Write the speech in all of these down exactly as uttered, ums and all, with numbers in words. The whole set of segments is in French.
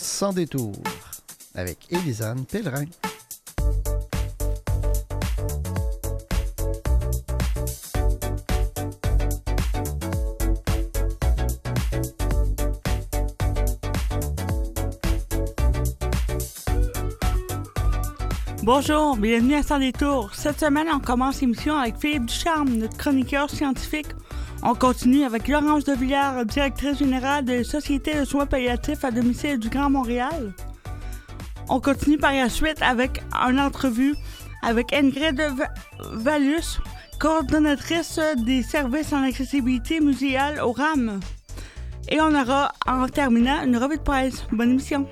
Sans détour avec Élisane Pellerin. Bonjour, bienvenue à Sans détour. Cette semaine, on commence l'émission avec Philippe Ducharme, notre chroniqueur scientifique. On continue avec Laurence Devillard, directrice générale de la Société de soins palliatifs à domicile du Grand Montréal. On continue par la suite avec une entrevue avec Ingrid Vallus, coordonnatrice des services en accessibilité muséale au R A M. Et on aura, en terminant, une revue de presse. Bonne émission.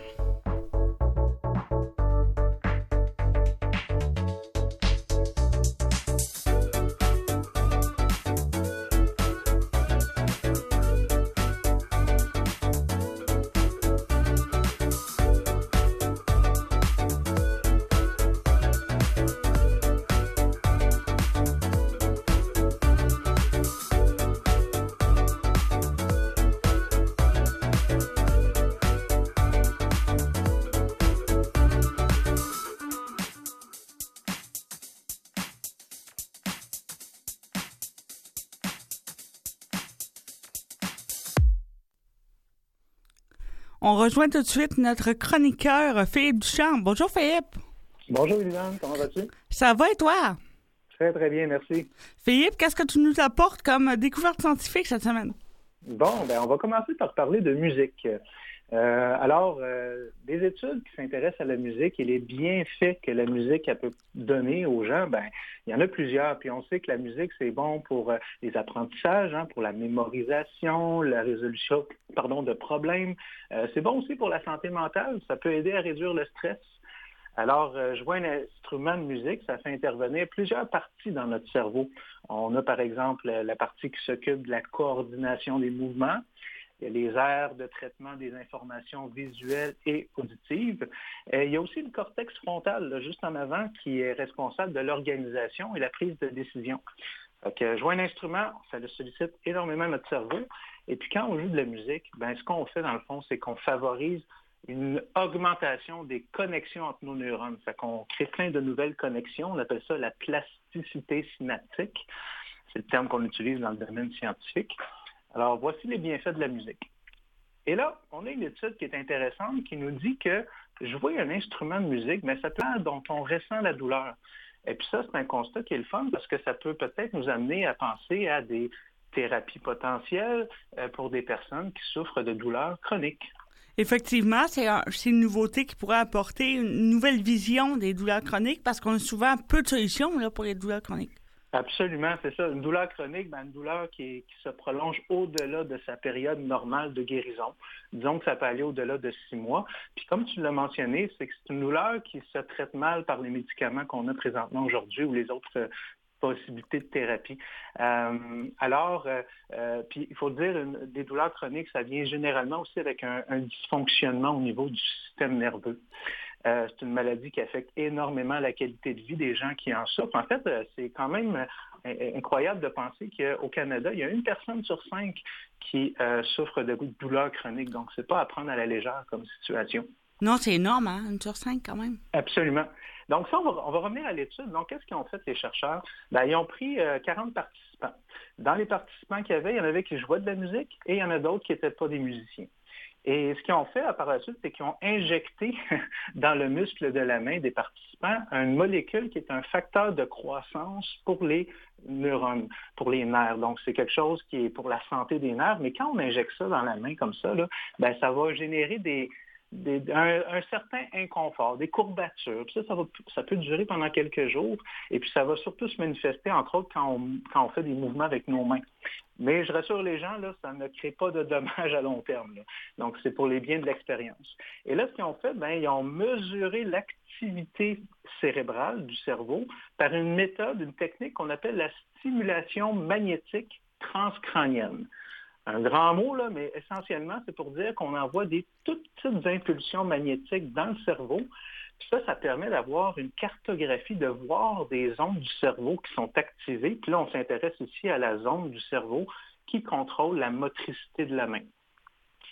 On rejoint tout de suite notre chroniqueur Philippe Duchamp. Bonjour Philippe. Bonjour Élisane, comment vas-tu? Ça va et toi? Très très bien, merci. Philippe, qu'est-ce que tu nous apportes comme découverte scientifique cette semaine? Bon, ben on va commencer par parler de musique. Euh, alors, euh, des études qui s'intéressent à la musique et les bienfaits que la musique elle peut donner aux gens, ben il y en a plusieurs. Puis on sait que la musique, c'est bon pour euh, les apprentissages, hein, pour la mémorisation, la résolution pardon, de problèmes. Euh, c'est bon aussi pour la santé mentale. Ça peut aider à réduire le stress. Alors, euh, jouer un instrument de musique, ça fait intervenir plusieurs parties dans notre cerveau. On a par exemple la partie qui s'occupe de la coordination des mouvements. Il y a les aires de traitement des informations visuelles et auditives. Et il y a aussi le cortex frontal, là, juste en avant, qui est responsable de l'organisation et la prise de décision. Donc, jouer un instrument, ça le sollicite énormément notre cerveau. Et puis, quand on joue de la musique, ben, ce qu'on fait, dans le fond, c'est qu'on favorise une augmentation des connexions entre nos neurones. Fait qu'on crée plein de nouvelles connexions. On appelle ça la plasticité synaptique. C'est le terme qu'on utilise dans le domaine scientifique. Alors, voici les bienfaits de la musique. Et là, on a une étude qui est intéressante qui nous dit que jouer un instrument de musique, mais ça peut être dont on ressent la douleur. Et puis ça, c'est un constat qui est le fun parce que ça peut peut-être nous amener à penser à des thérapies potentielles pour des personnes qui souffrent de douleurs chroniques. Effectivement, c'est, un, c'est une nouveauté qui pourrait apporter une nouvelle vision des douleurs chroniques parce qu'on a souvent peu de solutions là, pour les douleurs chroniques. Absolument, c'est ça. Une douleur chronique, ben, une douleur qui, est, qui se prolonge au-delà de sa période normale de guérison. Disons que ça peut aller au-delà de six mois. Puis comme tu l'as mentionné, c'est que c'est une douleur qui se traite mal par les médicaments qu'on a présentement aujourd'hui ou les autres euh, possibilités de thérapie. Euh, alors, euh, euh, puis il faut dire, une, des douleurs chroniques, ça vient généralement aussi avec un, un dysfonctionnement au niveau du système nerveux. Euh, c'est une maladie qui affecte énormément la qualité de vie des gens qui en souffrent. En fait, euh, c'est quand même euh, incroyable de penser qu'au Canada, il y a une personne sur cinq qui euh, souffre de douleurs chroniques. Donc, c'est pas à prendre à la légère comme situation. Non, c'est énorme, hein? Une sur cinq quand même. Absolument. Donc, ça, on va, on va revenir à l'étude. Donc, qu'est-ce qu'ils ont fait, les chercheurs? Ben, ils ont pris euh, quarante participants. Dans les participants qu'il y avait, il y en avait qui jouaient de la musique et il y en a d'autres qui n'étaient pas des musiciens. Et ce qu'ils ont fait par la suite, c'est qu'ils ont injecté dans le muscle de la main des participants une molécule qui est un facteur de croissance pour les neurones, pour les nerfs. Donc, c'est quelque chose qui est pour la santé des nerfs. Mais quand on injecte ça dans la main comme ça, là, ben, ça va générer des, des, un, un certain inconfort, des courbatures. Puis ça, ça, va, ça peut durer pendant quelques jours. Et puis, ça va surtout se manifester, entre autres, quand on, quand on fait des mouvements avec nos mains. Mais je rassure les gens, là, ça ne crée pas de dommages à long terme. Là. Donc, c'est pour les biens de l'expérience. Et là, ce qu'ils ont fait, ben, ils ont mesuré l'activité cérébrale du cerveau par une méthode, une technique qu'on appelle la stimulation magnétique transcrânienne. Un grand mot, là, mais essentiellement, c'est pour dire qu'on envoie des toutes petites impulsions magnétiques dans le cerveau. Puis ça, ça permet d'avoir une cartographie, de voir des zones du cerveau qui sont activées. Puis là, on s'intéresse ici à la zone du cerveau qui contrôle la motricité de la main.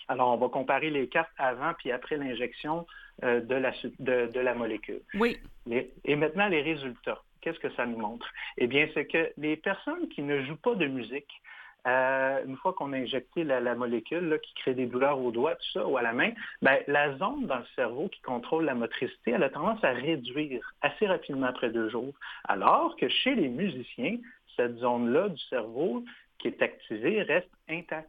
Alors, on va comparer les cartes avant puis après l'injection euh, de, la, de, de la molécule. Oui. Les, et maintenant, les résultats. Qu'est-ce que ça nous montre? Eh bien, c'est que les personnes qui ne jouent pas de musique, euh, une fois qu'on a injecté la, la molécule là, qui crée des douleurs au doigt, tout ça, ou à la main, bien, la zone dans le cerveau qui contrôle la motricité, elle a tendance à réduire assez rapidement après deux jours. Alors que chez les musiciens, cette zone-là du cerveau qui est activée reste intacte.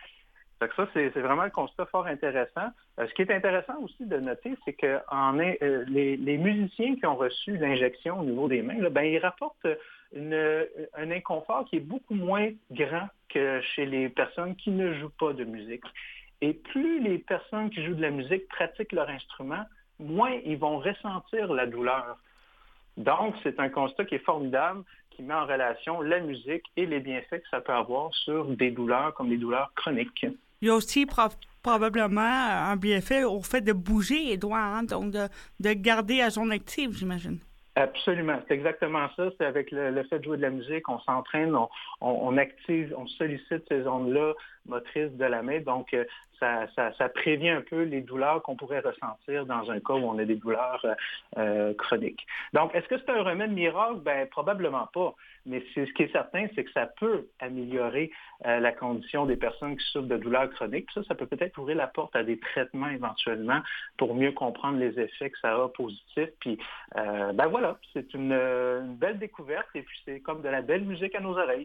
Donc ça, c'est, c'est vraiment un constat fort intéressant. Euh, ce qui est intéressant aussi de noter, c'est que en, euh, les, les musiciens qui ont reçu l'injection au niveau des mains, là, ben, ils rapportent une, un inconfort qui est beaucoup moins grand que chez les personnes qui ne jouent pas de musique. Et plus les personnes qui jouent de la musique pratiquent leur instrument, moins ils vont ressentir la douleur. Donc, c'est un constat qui est formidable, qui met en relation la musique et les bienfaits que ça peut avoir sur des douleurs comme les douleurs chroniques. Il y a aussi pro- probablement un bienfait au fait de bouger les doigts, hein, donc de, de garder la zone active, j'imagine. Absolument, c'est exactement ça. C'est avec le, le fait de jouer de la musique, on s'entraîne, on, on, on active, on sollicite ces zones-là motrices de la main. Donc, euh, ça, ça, ça prévient un peu les douleurs qu'on pourrait ressentir dans un cas où on a des douleurs euh, chroniques. Donc, est-ce que c'est un remède miracle? Ben, probablement pas. Mais c'est, ce qui est certain, c'est que ça peut améliorer euh, la condition des personnes qui souffrent de douleurs chroniques. Puis ça, ça peut peut-être ouvrir la porte à des traitements éventuellement pour mieux comprendre les effets que ça a positifs. Puis, euh, ben voilà, c'est une, une belle découverte et puis c'est comme de la belle musique à nos oreilles.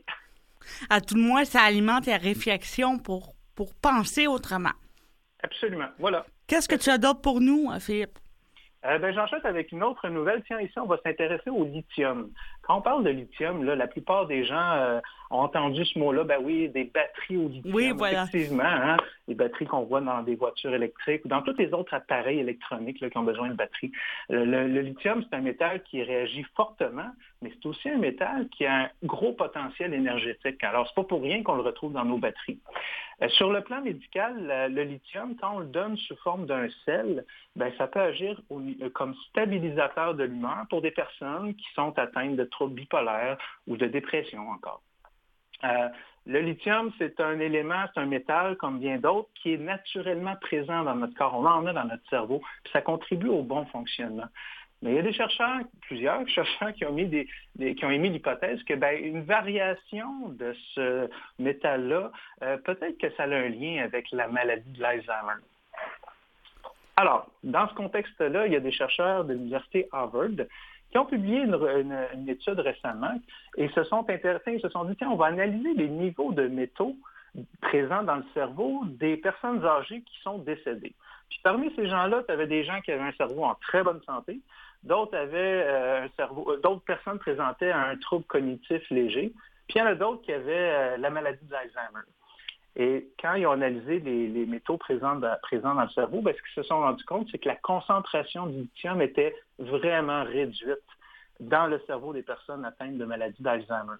À tout le moins, ça alimente la réflexion pour, pour penser autrement. Absolument, voilà. Qu'est-ce que tu as d'autre pour nous, Philippe? Euh, ben, j'enchaîne avec une autre nouvelle. Tiens, ici, on va s'intéresser au lithium. Quand on parle de lithium, là, la plupart des gens euh, ont entendu ce mot-là. Ben oui, des batteries au lithium. Oui, voilà. Effectivement, hein, les batteries qu'on voit dans des voitures électriques ou dans tous les autres appareils électroniques là, qui ont besoin de batteries. Le, le, le lithium, c'est un métal qui réagit fortement, mais c'est aussi un métal qui a un gros potentiel énergétique. Alors, c'est pas pour rien qu'on le retrouve dans nos batteries. Euh, sur le plan médical, le, le lithium, quand on le donne sous forme d'un sel, ben, ça peut agir au, comme stabilisateur de l'humeur pour des personnes qui sont atteintes de troubles bipolaires ou de dépression encore. Euh, le lithium, c'est un élément, c'est un métal comme bien d'autres qui est naturellement présent dans notre corps. On en a dans notre cerveau, puis ça contribue au bon fonctionnement. Mais il y a des chercheurs, plusieurs chercheurs qui ont, mis des, des, qui ont émis l'hypothèse que ben, une variation de ce métal-là, euh, peut-être que ça a un lien avec la maladie de l'Alzheimer. Alors, dans ce contexte-là, il y a des chercheurs de l'Université Harvard qui ont publié une, une, une étude récemment et se sont intéressés, ils se sont dit, tiens, on va analyser les niveaux de métaux présents dans le cerveau des personnes âgées qui sont décédées. Puis parmi ces gens-là, tu avais des gens qui avaient un cerveau en très bonne santé, d'autres avaient euh, un cerveau, euh, d'autres personnes présentaient un trouble cognitif léger, puis il y en a d'autres qui avaient euh, la maladie d'Alzheimer. Et quand ils ont analysé les, les métaux présents dans, présents dans le cerveau, bien, ce qu'ils se sont rendus compte, c'est que la concentration du lithium était vraiment réduite dans le cerveau des personnes atteintes de maladie d'Alzheimer.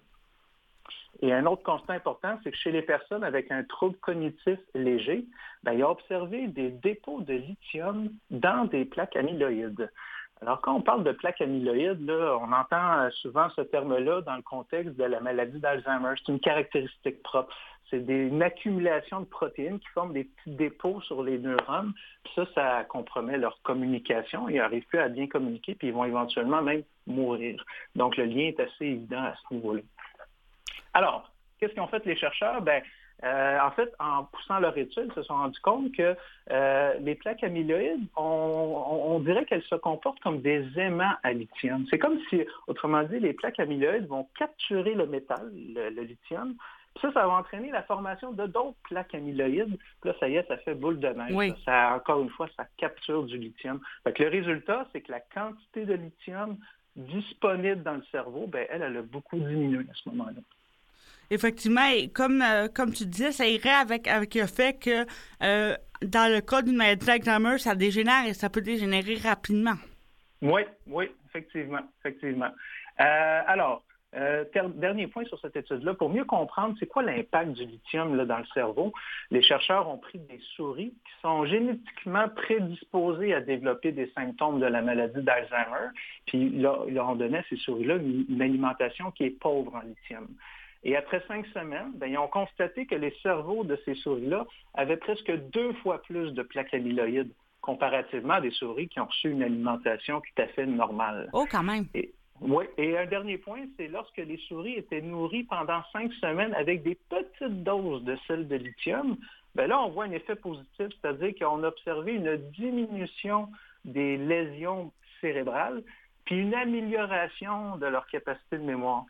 Et un autre constat important, c'est que chez les personnes avec un trouble cognitif léger, bien, ils ont observé des dépôts de lithium dans des plaques amyloïdes. Alors, quand on parle de plaques amyloïdes, là, on entend souvent ce terme-là dans le contexte de la maladie d'Alzheimer. C'est une caractéristique propre. C'est des, une accumulation de protéines qui forment des petits dépôts sur les neurones. Puis ça, ça compromet leur communication. Ils n'arrivent plus à bien communiquer, puis ils vont éventuellement même mourir. Donc, le lien est assez évident à ce niveau-là. Alors, qu'est-ce qu'ont fait les chercheurs? Ben, euh, en fait, en poussant leur étude, ils se sont rendus compte que euh, les plaques amyloïdes, on, on, on dirait qu'elles se comportent comme des aimants à lithium. C'est comme si, autrement dit, les plaques amyloïdes vont capturer le métal, le, le lithium. Puis ça, ça va entraîner la formation de d'autres plaques amyloïdes. Puis là, ça y est, ça fait boule de neige. Oui. Ça, ça, encore une fois, ça capture du lithium. Fait que le résultat, c'est que la quantité de lithium disponible dans le cerveau, ben, elle, elle a beaucoup diminué à ce moment-là. Effectivement, et comme, euh, comme tu disais, ça irait avec, avec le fait que euh, dans le cas d'une maladie d'Alzheimer, ça dégénère et ça peut dégénérer rapidement. Oui, oui, effectivement, effectivement. Euh, alors, euh, ter- dernier point sur cette étude-là, pour mieux comprendre c'est quoi l'impact du lithium là, dans le cerveau, les chercheurs ont pris des souris qui sont génétiquement prédisposées à développer des symptômes de la maladie d'Alzheimer, puis là, ils leur ont donné à ces souris-là une, une alimentation qui est pauvre en lithium. Et après cinq semaines, bien, ils ont constaté que les cerveaux de ces souris-là avaient presque deux fois plus de plaques amyloïdes comparativement à des souris qui ont reçu une alimentation tout à fait normale. Oh, quand même! Et, oui, et un dernier point, c'est lorsque les souris étaient nourries pendant cinq semaines avec des petites doses de sel de lithium, bien là, on voit un effet positif, c'est-à-dire qu'on a observé une diminution des lésions cérébrales, puis une amélioration de leur capacité de mémoire.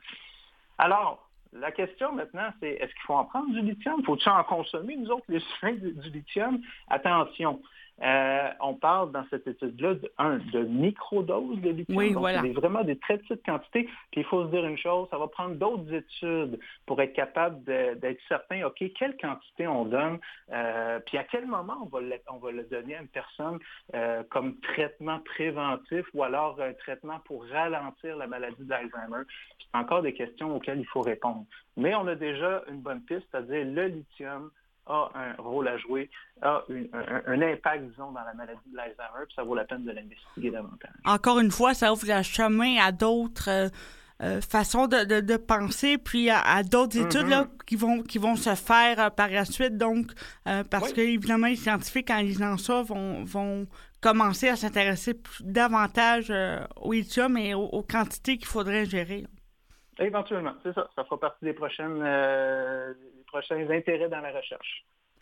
Alors, la question maintenant, c'est est-ce qu'il faut en prendre du lithium? Faut-il en consommer, nous autres, les humains, du, du lithium? Attention, euh, on parle dans cette étude-là de, un, de microdoses de lithium. Oui, donc voilà. c'est des, vraiment des très petites quantités. Puis il faut se dire une chose, ça va prendre d'autres études pour être capable de, d'être certain, OK, quelle quantité on donne, euh, puis à quel moment on va le, on va le donner à une personne euh, comme traitement préventif ou alors un traitement pour ralentir la maladie d'Alzheimer. C'est encore des questions auxquelles il faut répondre. Mais on a déjà une bonne piste, c'est-à-dire le lithium a un rôle à jouer, a une, un, un impact, disons, dans la maladie de l'Alzheimer, puis ça vaut la peine de l'investiguer davantage. Encore une fois, ça ouvre le chemin à d'autres euh, euh, façons de, de, de penser, puis à, à d'autres Mm-hmm. études là, qui vont qui vont se faire euh, par la suite. Donc, euh, parce oui. que évidemment, les scientifiques, en lisant ça, vont, vont commencer à s'intéresser plus, davantage euh, au lithium et aux, aux quantités qu'il faudrait gérer. Éventuellement, c'est ça. Ça fera partie des prochaines, euh, des prochains intérêts dans la recherche.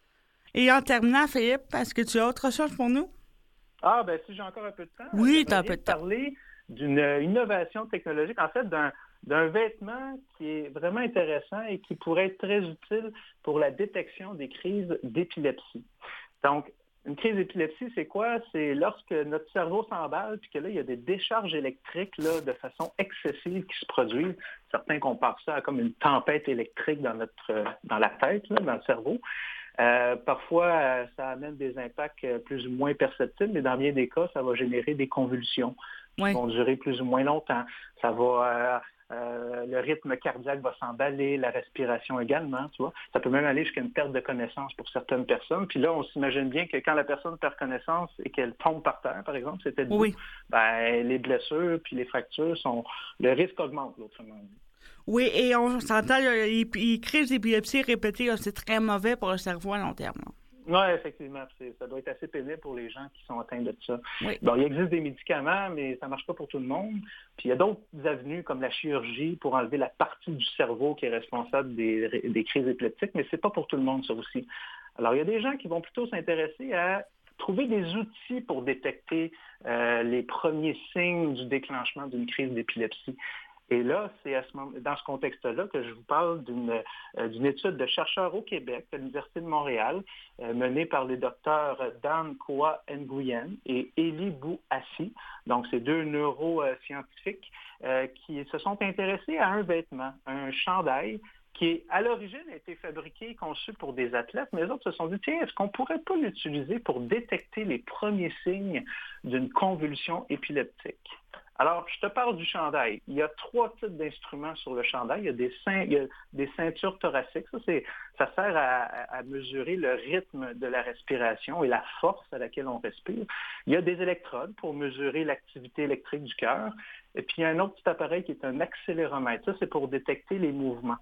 Et en terminant, Philippe, est-ce que tu as autre chose pour nous? Ah, ben si j'ai encore un peu de temps, oui, tu as un peu de temps. parler d'une innovation technologique, en fait, d'un, d'un vêtement qui est vraiment intéressant et qui pourrait être très utile pour la détection des crises d'épilepsie. Donc, une crise d'épilepsie, c'est quoi? C'est lorsque notre cerveau s'emballe puis que là, il y a des décharges électriques là, de façon excessive qui se produisent. Certains comparent ça à comme une tempête électrique dans notre dans la tête, là, dans le cerveau. Euh, parfois, euh, ça amène des impacts euh, plus ou moins perceptibles, mais dans bien des cas, ça va générer des convulsions qui oui. vont durer plus ou moins longtemps. Ça va... Euh, Euh, le rythme cardiaque va s'emballer, la respiration également, tu vois. Ça peut même aller jusqu'à une perte de connaissance pour certaines personnes. Puis là, on s'imagine bien que quand la personne perd connaissance et qu'elle tombe par terre, par exemple, c'était debout, oui. ben, les blessures puis les fractures sont... Le risque augmente, autrement dit. Oui, et on s'entend, les, les crises d'épilepsie répétées, là, c'est très mauvais pour le cerveau à long terme. Là. Oui, effectivement. C'est, ça doit être assez pénible pour les gens qui sont atteints de ça. Oui. Bon, il existe des médicaments, mais ça ne marche pas pour tout le monde. Puis il y a d'autres avenues comme la chirurgie pour enlever la partie du cerveau qui est responsable des, des crises épileptiques, mais ce n'est pas pour tout le monde, ça aussi. Alors, il y a des gens qui vont plutôt s'intéresser à trouver des outils pour détecter euh, les premiers signes du déclenchement d'une crise d'épilepsie. Et là, c'est à ce moment, dans ce contexte-là que je vous parle d'une, euh, d'une étude de chercheurs au Québec, à l'Université de Montréal, euh, menée par les docteurs Dan Koa Nguyen et Élie Bouassi. Donc, c'est deux neuroscientifiques euh, qui se sont intéressés à un vêtement, un chandail, qui, à l'origine, a été fabriqué et conçu pour des athlètes, mais les autres se sont dit, tiens, est-ce qu'on ne pourrait pas l'utiliser pour détecter les premiers signes d'une convulsion épileptique? Alors, je te parle du chandail. Il y a trois types d'instruments sur le chandail. Il y a des, ceint- il y a des ceintures thoraciques. Ça, c'est, ça sert à, à, à mesurer le rythme de la respiration et la force à laquelle on respire. Il y a des électrodes pour mesurer l'activité électrique du cœur. Et puis, il y a un autre petit appareil qui est un accéléromètre. Ça, c'est pour détecter les mouvements.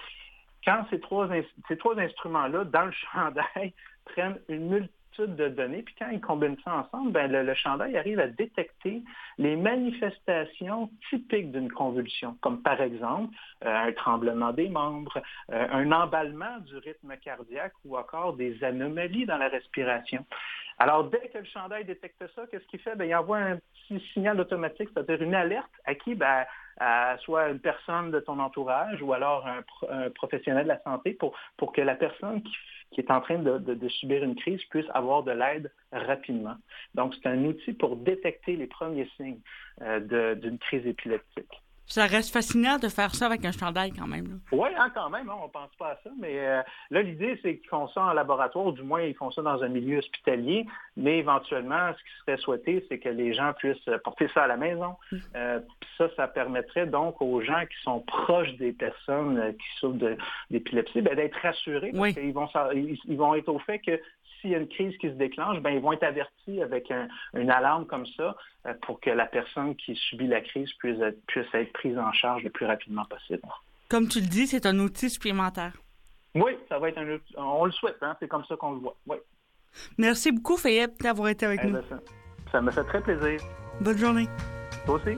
Quand ces trois, ces trois instruments-là, dans le chandail, prennent une multitude de données, puis quand ils combinent ça ensemble, ben le, le chandail arrive à détecter les manifestations typiques d'une convulsion, comme par exemple euh, un tremblement des membres, euh, un emballement du rythme cardiaque ou encore des anomalies dans la respiration. Alors, dès que le chandail détecte ça, qu'est-ce qu'il fait? Bien, il envoie un petit signal automatique, c'est-à-dire une alerte à qui? Bien, à soit une personne de ton entourage ou alors un, pro- un professionnel de la santé pour, pour que la personne qui, qui est en train de, de, de subir une crise puisse avoir de l'aide rapidement. Donc, c'est un outil pour détecter les premiers signes euh, de, d'une crise épileptique. Ça reste fascinant de faire ça avec un chandail quand même. Là. Oui, hein, quand même, hein, on ne pense pas à ça, mais euh, là, l'idée, c'est qu'ils font ça en laboratoire, ou du moins, ils font ça dans un milieu hospitalier, mais éventuellement, ce qui serait souhaité, c'est que les gens puissent porter ça à la maison. Euh, puis ça, ça permettrait donc aux gens qui sont proches des personnes euh, qui souffrent de, d'épilepsie, ben, d'être rassurés, parce oui. qu'ils vont, ils, ils vont être au fait que s'il y a une crise qui se déclenche, ben, ils vont être avertis avec un, une alarme comme ça euh, pour que la personne qui subit la crise puisse être, puisse être prise en charge le plus rapidement possible. Comme tu le dis, c'est un outil supplémentaire. Oui, ça va être un outil. On le souhaite, hein? C'est comme ça qu'on le voit. Oui. Merci beaucoup, Fayette, d'avoir été avec Eh nous. ben, ça, ça me fait très plaisir. Bonne journée. Toi aussi.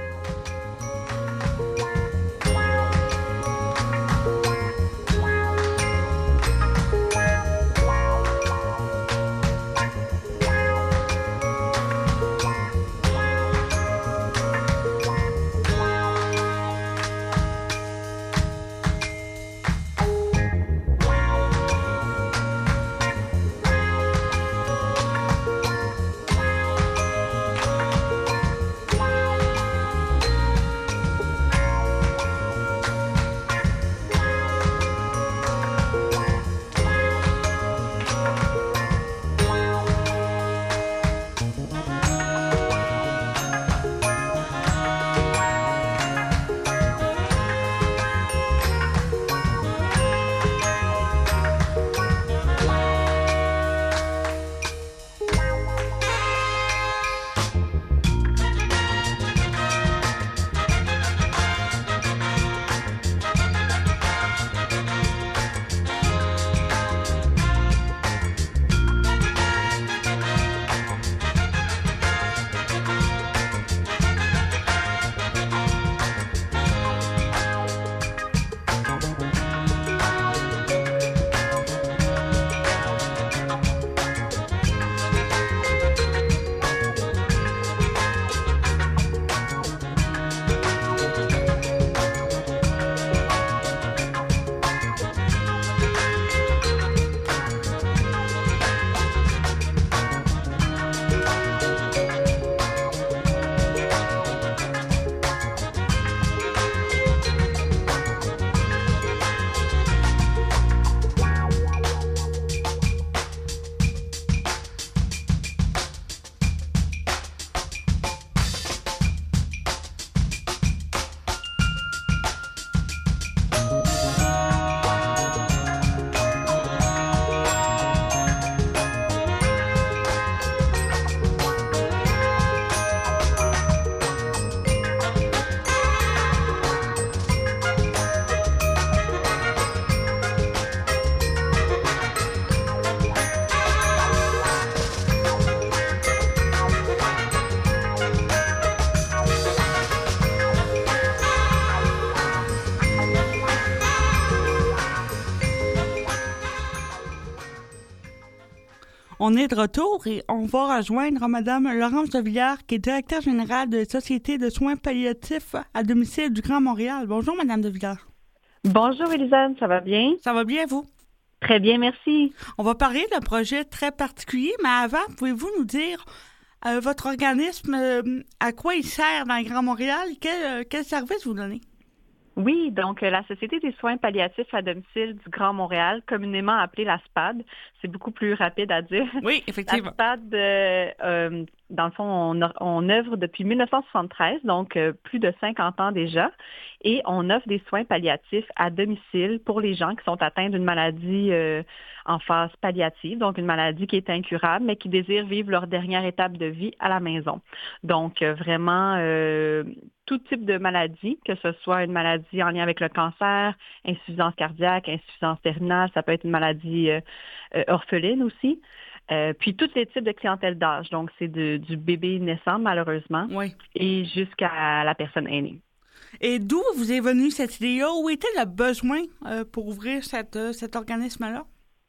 On est de retour et on va rejoindre Mme Laurence de Villars, qui est directrice générale de la Société de soins palliatifs à domicile du Grand Montréal. Bonjour, Mme de Villars. Bonjour, Élisane, ça va bien? Ça va bien, vous? Très bien, merci. On va parler d'un projet très particulier, mais avant, pouvez-vous nous dire euh, votre organisme, euh, à quoi il sert dans le Grand Montréal? Quel, euh, quel service vous donnez? Oui, donc euh, la Société des soins palliatifs à domicile du Grand Montréal, communément appelée la S P A D, c'est beaucoup plus rapide à dire. Oui, effectivement. La S P A D, euh, euh, dans le fond, on, on œuvre depuis dix-neuf cent soixante-treize, donc euh, plus de cinquante ans déjà, et on offre des soins palliatifs à domicile pour les gens qui sont atteints d'une maladie euh, en phase palliative, donc une maladie qui est incurable, mais qui désirent vivre leur dernière étape de vie à la maison. Donc, euh, vraiment, euh, tout type de maladie, que ce soit une maladie en lien avec le cancer, insuffisance cardiaque, insuffisance terminale, ça peut être une maladie euh, euh, orpheline aussi. Euh, puis tous les types de clientèle d'âge, donc c'est de, du bébé naissant malheureusement, oui, et jusqu'à la personne aînée. Et d'où vous est venue cette idée-là? Où était le besoin euh, pour ouvrir cette, euh, cet organisme-là?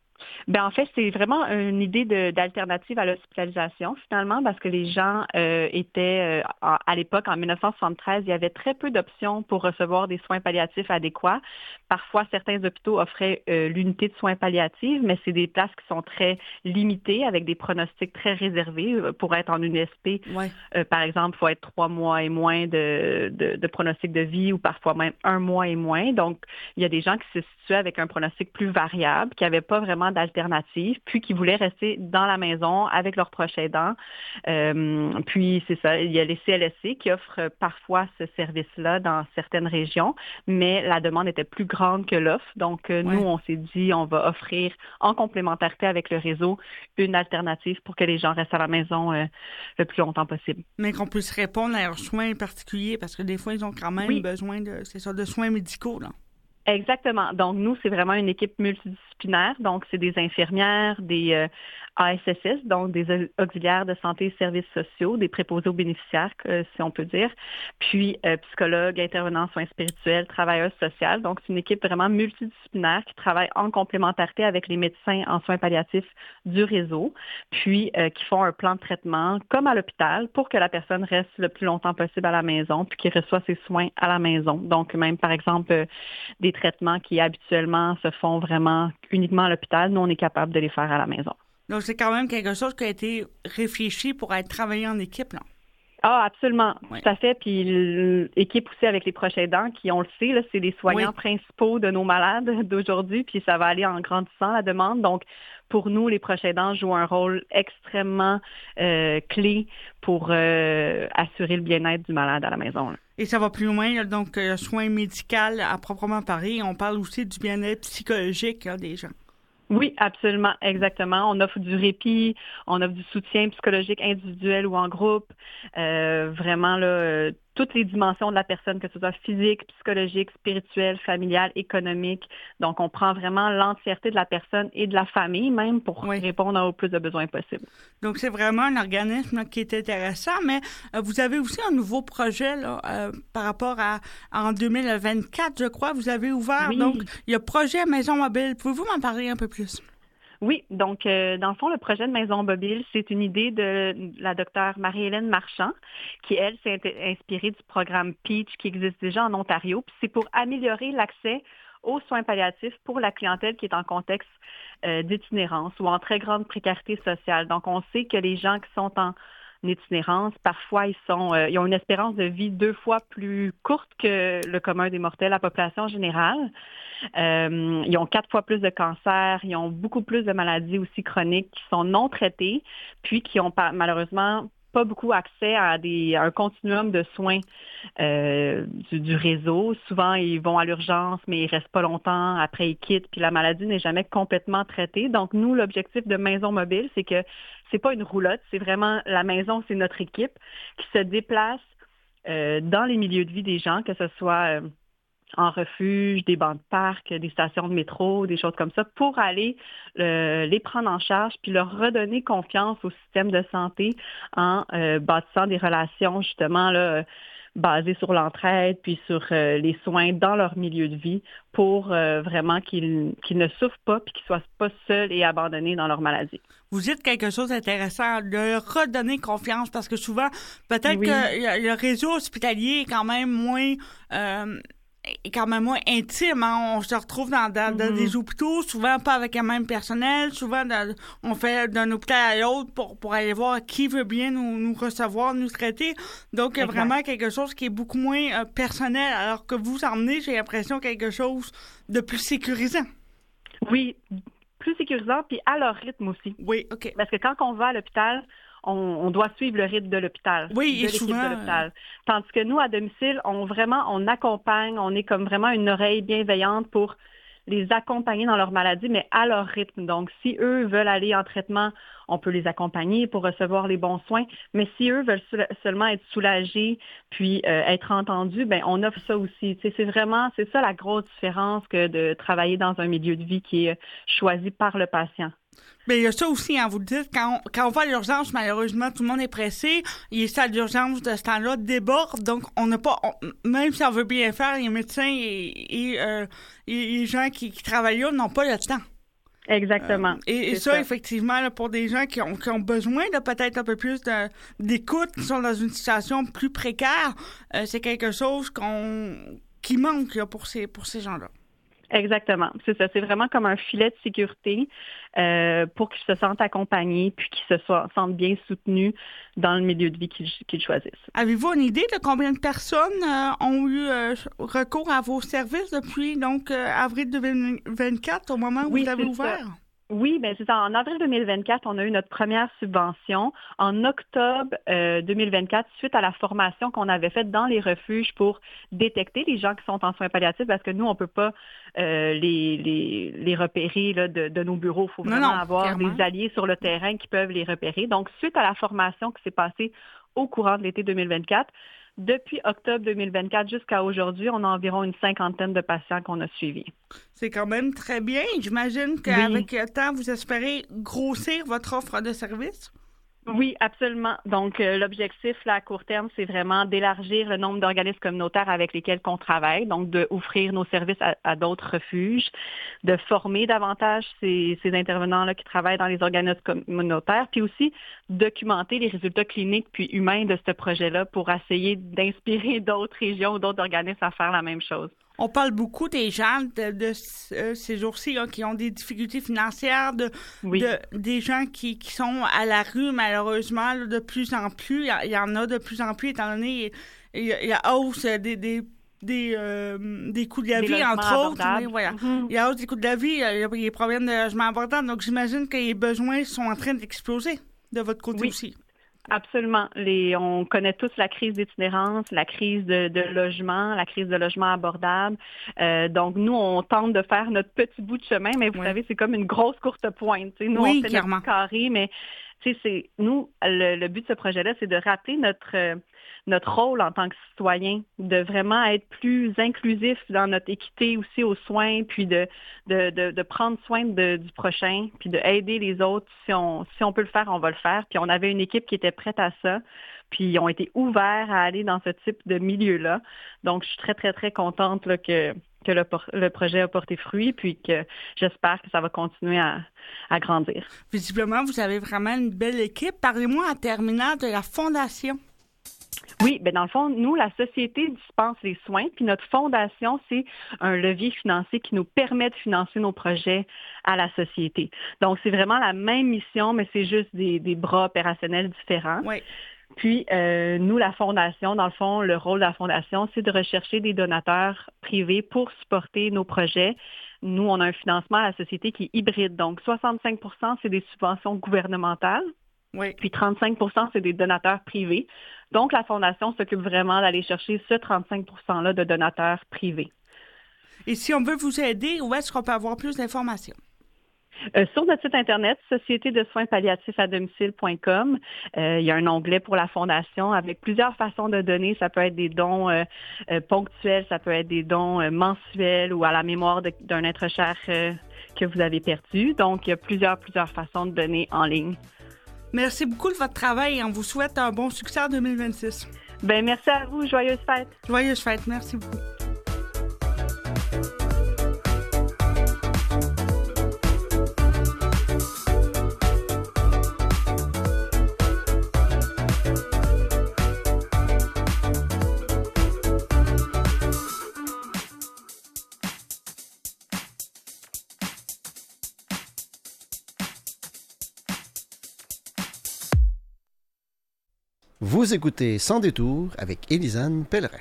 Ben en fait, c'est vraiment une idée de, d'alternative à l'hospitalisation, finalement, parce que les gens euh, étaient, euh, à, à l'époque, en dix-neuf cent soixante-treize, il y avait très peu d'options pour recevoir des soins palliatifs adéquats. Parfois, certains hôpitaux offraient euh, l'unité de soins palliatifs, mais c'est des places qui sont très limitées, avec des pronostics très réservés. Pour être en U N S P, ouais. euh, par exemple, il faut être trois mois et moins de, de, de pronostic de vie, ou parfois même un mois et moins. Donc, il y a des gens qui se situaient avec un pronostic plus variable, qui n'avaient pas vraiment d'alternative, puis qui voulaient rester dans la maison avec leurs proches aidants. Euh, puis, c'est ça, il y a les C L S C qui offrent parfois ce service-là dans certaines régions, mais la demande était plus grande que l'offre. Donc, euh, ouais. nous, on s'est dit, on va offrir en complémentarité avec le réseau une alternative pour que les gens restent à la maison euh, le plus longtemps possible. Mais qu'on puisse répondre à leurs soins particuliers, parce que des fois, ils ont quand même oui. besoin de, c'est ça, de soins médicaux, là. Exactement. Donc, nous, c'est vraiment une équipe multidisciplinaire. Donc, c'est des infirmières, des euh, A S S S, donc des auxiliaires de santé et services sociaux, des préposés aux bénéficiaires, euh, si on peut dire, puis euh, psychologues, intervenants en soins spirituels, travailleuses sociales. Donc, c'est une équipe vraiment multidisciplinaire qui travaille en complémentarité avec les médecins en soins palliatifs du réseau, puis euh, qui font un plan de traitement comme à l'hôpital pour que la personne reste le plus longtemps possible à la maison, puis qu'il reçoit ses soins à la maison. Donc, même, par exemple, euh, des traitements qui habituellement se font vraiment uniquement à l'hôpital, nous, on est capable de les faire à la maison. Donc, c'est quand même quelque chose qui a été réfléchi pour être travaillé en équipe, là. Ah, absolument, oui. Tout à fait. Puis l'équipe aussi avec les proches aidants, qui, on le sait, là, c'est les soignants oui. principaux de nos malades d'aujourd'hui, puis ça va aller en grandissant la demande. Donc, pour nous, les proches aidants jouent un rôle extrêmement euh, clé pour euh, assurer le bien-être du malade à la maison, là. Et ça va plus loin, là, donc euh, soins médicaux à proprement parler. On parle aussi du bien-être psychologique là, des gens. Oui, absolument, exactement. On offre du répit, on offre du soutien psychologique individuel ou en groupe. Euh, vraiment, là, euh, toutes les dimensions de la personne, que ce soit physique, psychologique, spirituelle, familiale, économique. Donc, on prend vraiment l'entièreté de la personne et de la famille même pour oui. répondre au plus de besoins possible. Donc, c'est vraiment un organisme là, qui est intéressant, mais euh, vous avez aussi un nouveau projet là, euh, par rapport à en deux mille vingt-quatre, je crois, vous avez ouvert. Oui. Donc, il y a Projet Maison Mobile. Pouvez-vous m'en parler un peu plus? Oui, donc euh, dans le fond, le projet de Maison Mobile, c'est une idée de la docteure Marie-Hélène Marchand, qui, elle, s'est inspirée du programme Peach qui existe déjà en Ontario. Puis c'est pour améliorer l'accès aux soins palliatifs pour la clientèle qui est en contexte euh, d'itinérance ou en très grande précarité sociale. Donc, on sait que les gens qui sont en itinérance, parfois, ils sont, euh, ils ont une espérance de vie deux fois plus courte que le commun des mortels, la population générale. Euh, ils ont quatre fois plus de cancers, ils ont beaucoup plus de maladies aussi chroniques qui sont non traitées, puis qui ont pas, malheureusement pas beaucoup accès à, des, à un continuum de soins euh, du, du réseau. Souvent, ils vont à l'urgence, mais ils restent pas longtemps. Après, ils quittent, puis la maladie n'est jamais complètement traitée. Donc, nous, l'objectif de Maison Mobile, c'est que c'est pas une roulotte, c'est vraiment la maison, c'est notre équipe qui se déplace euh, dans les milieux de vie des gens, que ce soit euh, en refuge, des bancs de parc, des stations de métro, des choses comme ça, pour aller euh, les prendre en charge puis leur redonner confiance au système de santé en euh, bâtissant des relations justement là, basées sur l'entraide puis sur euh, les soins dans leur milieu de vie pour euh, vraiment qu'ils, qu'ils ne souffrent pas puis qu'ils ne soient pas seuls et abandonnés dans leur maladie. Vous dites quelque chose d'intéressant, de leur redonner confiance, parce que souvent, peut-être oui. que le réseau hospitalier est quand même moins... Euh, est quand même moins intime. Hein? On se retrouve dans, dans, mm-hmm. dans des hôpitaux, souvent pas avec le même personnel, souvent dans, on fait d'un hôpital à l'autre pour, pour aller voir qui veut bien nous, nous recevoir, nous traiter. Donc, il y a vraiment quelque chose qui est beaucoup moins euh, personnel, alors que vous emmenez, j'ai l'impression, quelque chose de plus sécurisant. Oui, plus sécurisant, puis à leur rythme aussi. Oui, OK. Parce que quand on va à l'hôpital, On, on doit suivre le rythme de l'hôpital, oui, de et l'équipe souvent, de l'hôpital. Tandis que nous, à domicile, on vraiment, on accompagne, on est comme vraiment une oreille bienveillante pour les accompagner dans leur maladie, mais à leur rythme. Donc, si eux veulent aller en traitement, on peut les accompagner pour recevoir les bons soins. Mais si eux veulent seulement être soulagés puis euh, être entendus, ben on offre ça aussi. Tu sais, c'est vraiment, c'est ça la grosse différence que de travailler dans un milieu de vie qui est choisi par le patient. Bien, il y a ça aussi, hein, vous le dites, quand on, quand on va à l'urgence, malheureusement, tout le monde est pressé. Les salles d'urgence de ce temps-là débordent, donc on n'a pas, on, même si on veut bien faire, les médecins et, et, euh, et les gens qui, qui travaillent là n'ont pas le temps. Exactement. Euh, et, et ça, ça, effectivement, là, pour des gens qui ont, qui ont besoin de peut-être un peu plus de, d'écoute, qui sont dans une situation plus précaire, euh, c'est quelque chose qu'on qui manque là, pour ces pour ces gens-là. Exactement, c'est ça. C'est vraiment comme un filet de sécurité euh, pour qu'ils se sentent accompagnés puis qu'ils se soient, sentent bien soutenus dans le milieu de vie qu'ils, qu'ils choisissent. Avez-vous une idée de combien de personnes euh, ont eu euh, recours à vos services depuis donc euh, avril deux mille vingt-quatre, au moment où oui, vous avez ouvert? Ça. Oui, bien c'est ça. En avril deux mille vingt-quatre, on a eu notre première subvention. En octobre euh, deux mille vingt-quatre, suite à la formation qu'on avait faite dans les refuges pour détecter les gens qui sont en soins palliatifs, parce que nous, on peut pas euh, les, les, les repérer là, de, de nos bureaux. Il faut vraiment non, non, avoir clairement. des alliés sur le terrain qui peuvent les repérer. Donc, suite à la formation qui s'est passée au courant de l'été deux mille vingt-quatre, depuis octobre deux mille vingt-quatre jusqu'à aujourd'hui, on a environ une cinquantaine de patients qu'on a suivis. C'est quand même très bien. J'imagine qu'avec oui. le temps, vous espérez grossir votre offre de services? Oui, absolument. Donc, euh, l'objectif là, à court terme, c'est vraiment d'élargir le nombre d'organismes communautaires avec lesquels on travaille, donc d'offrir nos services à, à d'autres refuges, de former davantage ces, ces intervenants-là qui travaillent dans les organismes communautaires, puis aussi documenter les résultats cliniques puis humains de ce projet-là pour essayer d'inspirer d'autres régions ou d'autres organismes à faire la même chose. On parle beaucoup des gens de, de euh, ces jours-ci là, qui ont des difficultés financières, de, oui. de des gens qui, qui sont à la rue, malheureusement, là, de plus en plus. Il y, y en a de plus en plus, étant donné il y a, il y a hausse des, des, des, euh, des coûts de la des vie, entre autres. Oui, voilà. Mm-hmm. Il y a hausse des coûts de la vie, il y a des problèmes de logement abordable. Donc, j'imagine que les besoins sont en train d'exploser de votre côté oui. aussi. Absolument. Les, on connaît tous la crise d'itinérance, la crise de, de logement, la crise de logement abordable. Euh, donc, nous, on tente de faire notre petit bout de chemin, mais vous oui. savez, c'est comme une grosse courte pointe. T'sais. Nous, oui, on fait clairement. notre carré, mais c'est nous, le, le but de ce projet-là, c'est de rappeler notre euh, notre rôle en tant que citoyen, de vraiment être plus inclusif dans notre équité aussi aux soins, puis de de, de, de prendre soin de, du prochain, puis de aider les autres. Si on si on peut le faire, on va le faire. Puis on avait une équipe qui était prête à ça, puis ils ont été ouverts à aller dans ce type de milieu-là. Donc, je suis très, très, très contente là, que que le, le projet a porté fruit, puis que j'espère que ça va continuer à, à grandir. Visiblement, vous avez vraiment une belle équipe. Parlez-moi en terminant de la fondation. Oui, bien dans le fond, nous, la société dispense les soins, puis notre fondation, c'est un levier financier qui nous permet de financer nos projets à la société. Donc, c'est vraiment la même mission, mais c'est juste des, des bras opérationnels différents. Oui. Puis, euh, nous, la Fondation, dans le fond, le rôle de la Fondation, c'est de rechercher des donateurs privés pour supporter nos projets. Nous, on a un financement à la société qui est hybride. Donc, soixante-cinq pour cent, c'est des subventions gouvernementales. Oui. Puis trente-cinq pour cent, c'est des donateurs privés. Donc, la Fondation s'occupe vraiment d'aller chercher ce trente-cinq pour cent-là de donateurs privés. Et si on veut vous aider, où est-ce qu'on peut avoir plus d'informations? Euh, sur notre site Internet, société de soins palliatifs à domicile point com, euh, il y a un onglet pour la Fondation avec plusieurs façons de donner. Ça peut être des dons euh, euh, ponctuels, ça peut être des dons euh, mensuels ou à la mémoire de, d'un être cher euh, que vous avez perdu. Donc, il y a plusieurs, plusieurs façons de donner en ligne. Merci beaucoup de votre travail et on vous souhaite un bon succès en deux mille vingt-six. Bien, merci à vous. Joyeuses fêtes. Joyeuses fêtes. Merci beaucoup. Vous écoutez Sans détour avec Élisane Pellerin.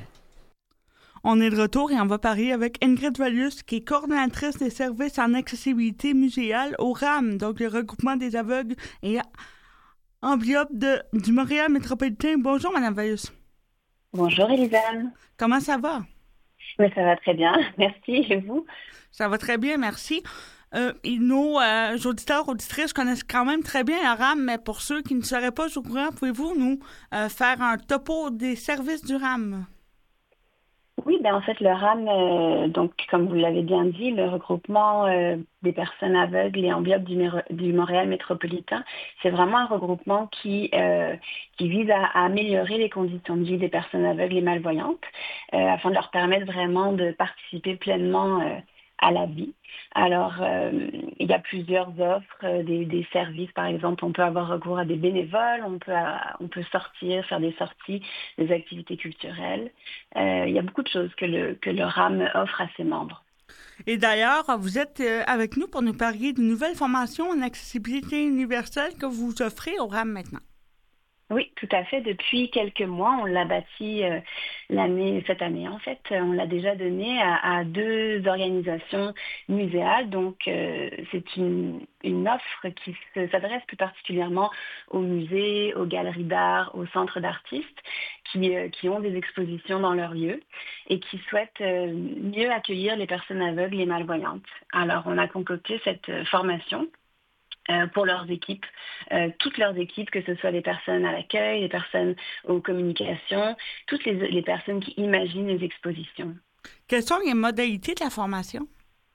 On est de retour et on va parler avec Ingrid Valius, qui est coordonnatrice des services en accessibilité muséale au R A M, donc le regroupement des aveugles et amblyopes de, du Montréal métropolitain. Bonjour, Mme Valius. Bonjour, Élisane. Comment ça va? Mais ça va très bien, merci. Et vous? Ça va très bien, merci. Euh, et nos euh, auditeurs, auditrices connaissent quand même très bien le R A M, mais pour ceux qui ne seraient pas au courant, pouvez-vous nous euh, faire un topo des services du R A M? Oui, ben en fait, le R A M, euh, donc comme vous l'avez bien dit, le regroupement euh, des personnes aveugles et amblyopes du, du Montréal métropolitain, c'est vraiment un regroupement qui, euh, qui vise à, à améliorer les conditions de vie des personnes aveugles et malvoyantes, euh, afin de leur permettre vraiment de participer pleinement euh, à la vie. Alors, euh, il y a plusieurs offres, euh, des, des services, par exemple, on peut avoir recours à des bénévoles, on peut, à, on peut sortir, faire des sorties, des activités culturelles. Euh, il y a beaucoup de choses que le, que le R A M offre à ses membres. Et d'ailleurs, vous êtes euh, avec nous pour nous parler d'une nouvelle formation en accessibilité universelle que vous offrez au R A M maintenant. Oui, tout à fait. Depuis quelques mois, on l'a bâti euh, l'année, cette année en fait. On l'a déjà donné à, à deux organisations muséales. Donc, euh, c'est une, une offre qui se, s'adresse plus particulièrement aux musées, aux galeries d'art, aux centres d'artistes qui, euh, qui ont des expositions dans leur lieu et qui souhaitent euh, mieux accueillir les personnes aveugles et malvoyantes. Alors, on a concocté cette euh, formation euh, pour leurs équipes, euh, toutes leurs équipes, que ce soit les personnes à l'accueil, les personnes aux communications, toutes les, les personnes qui imaginent les expositions. Quelles sont les modalités de la formation?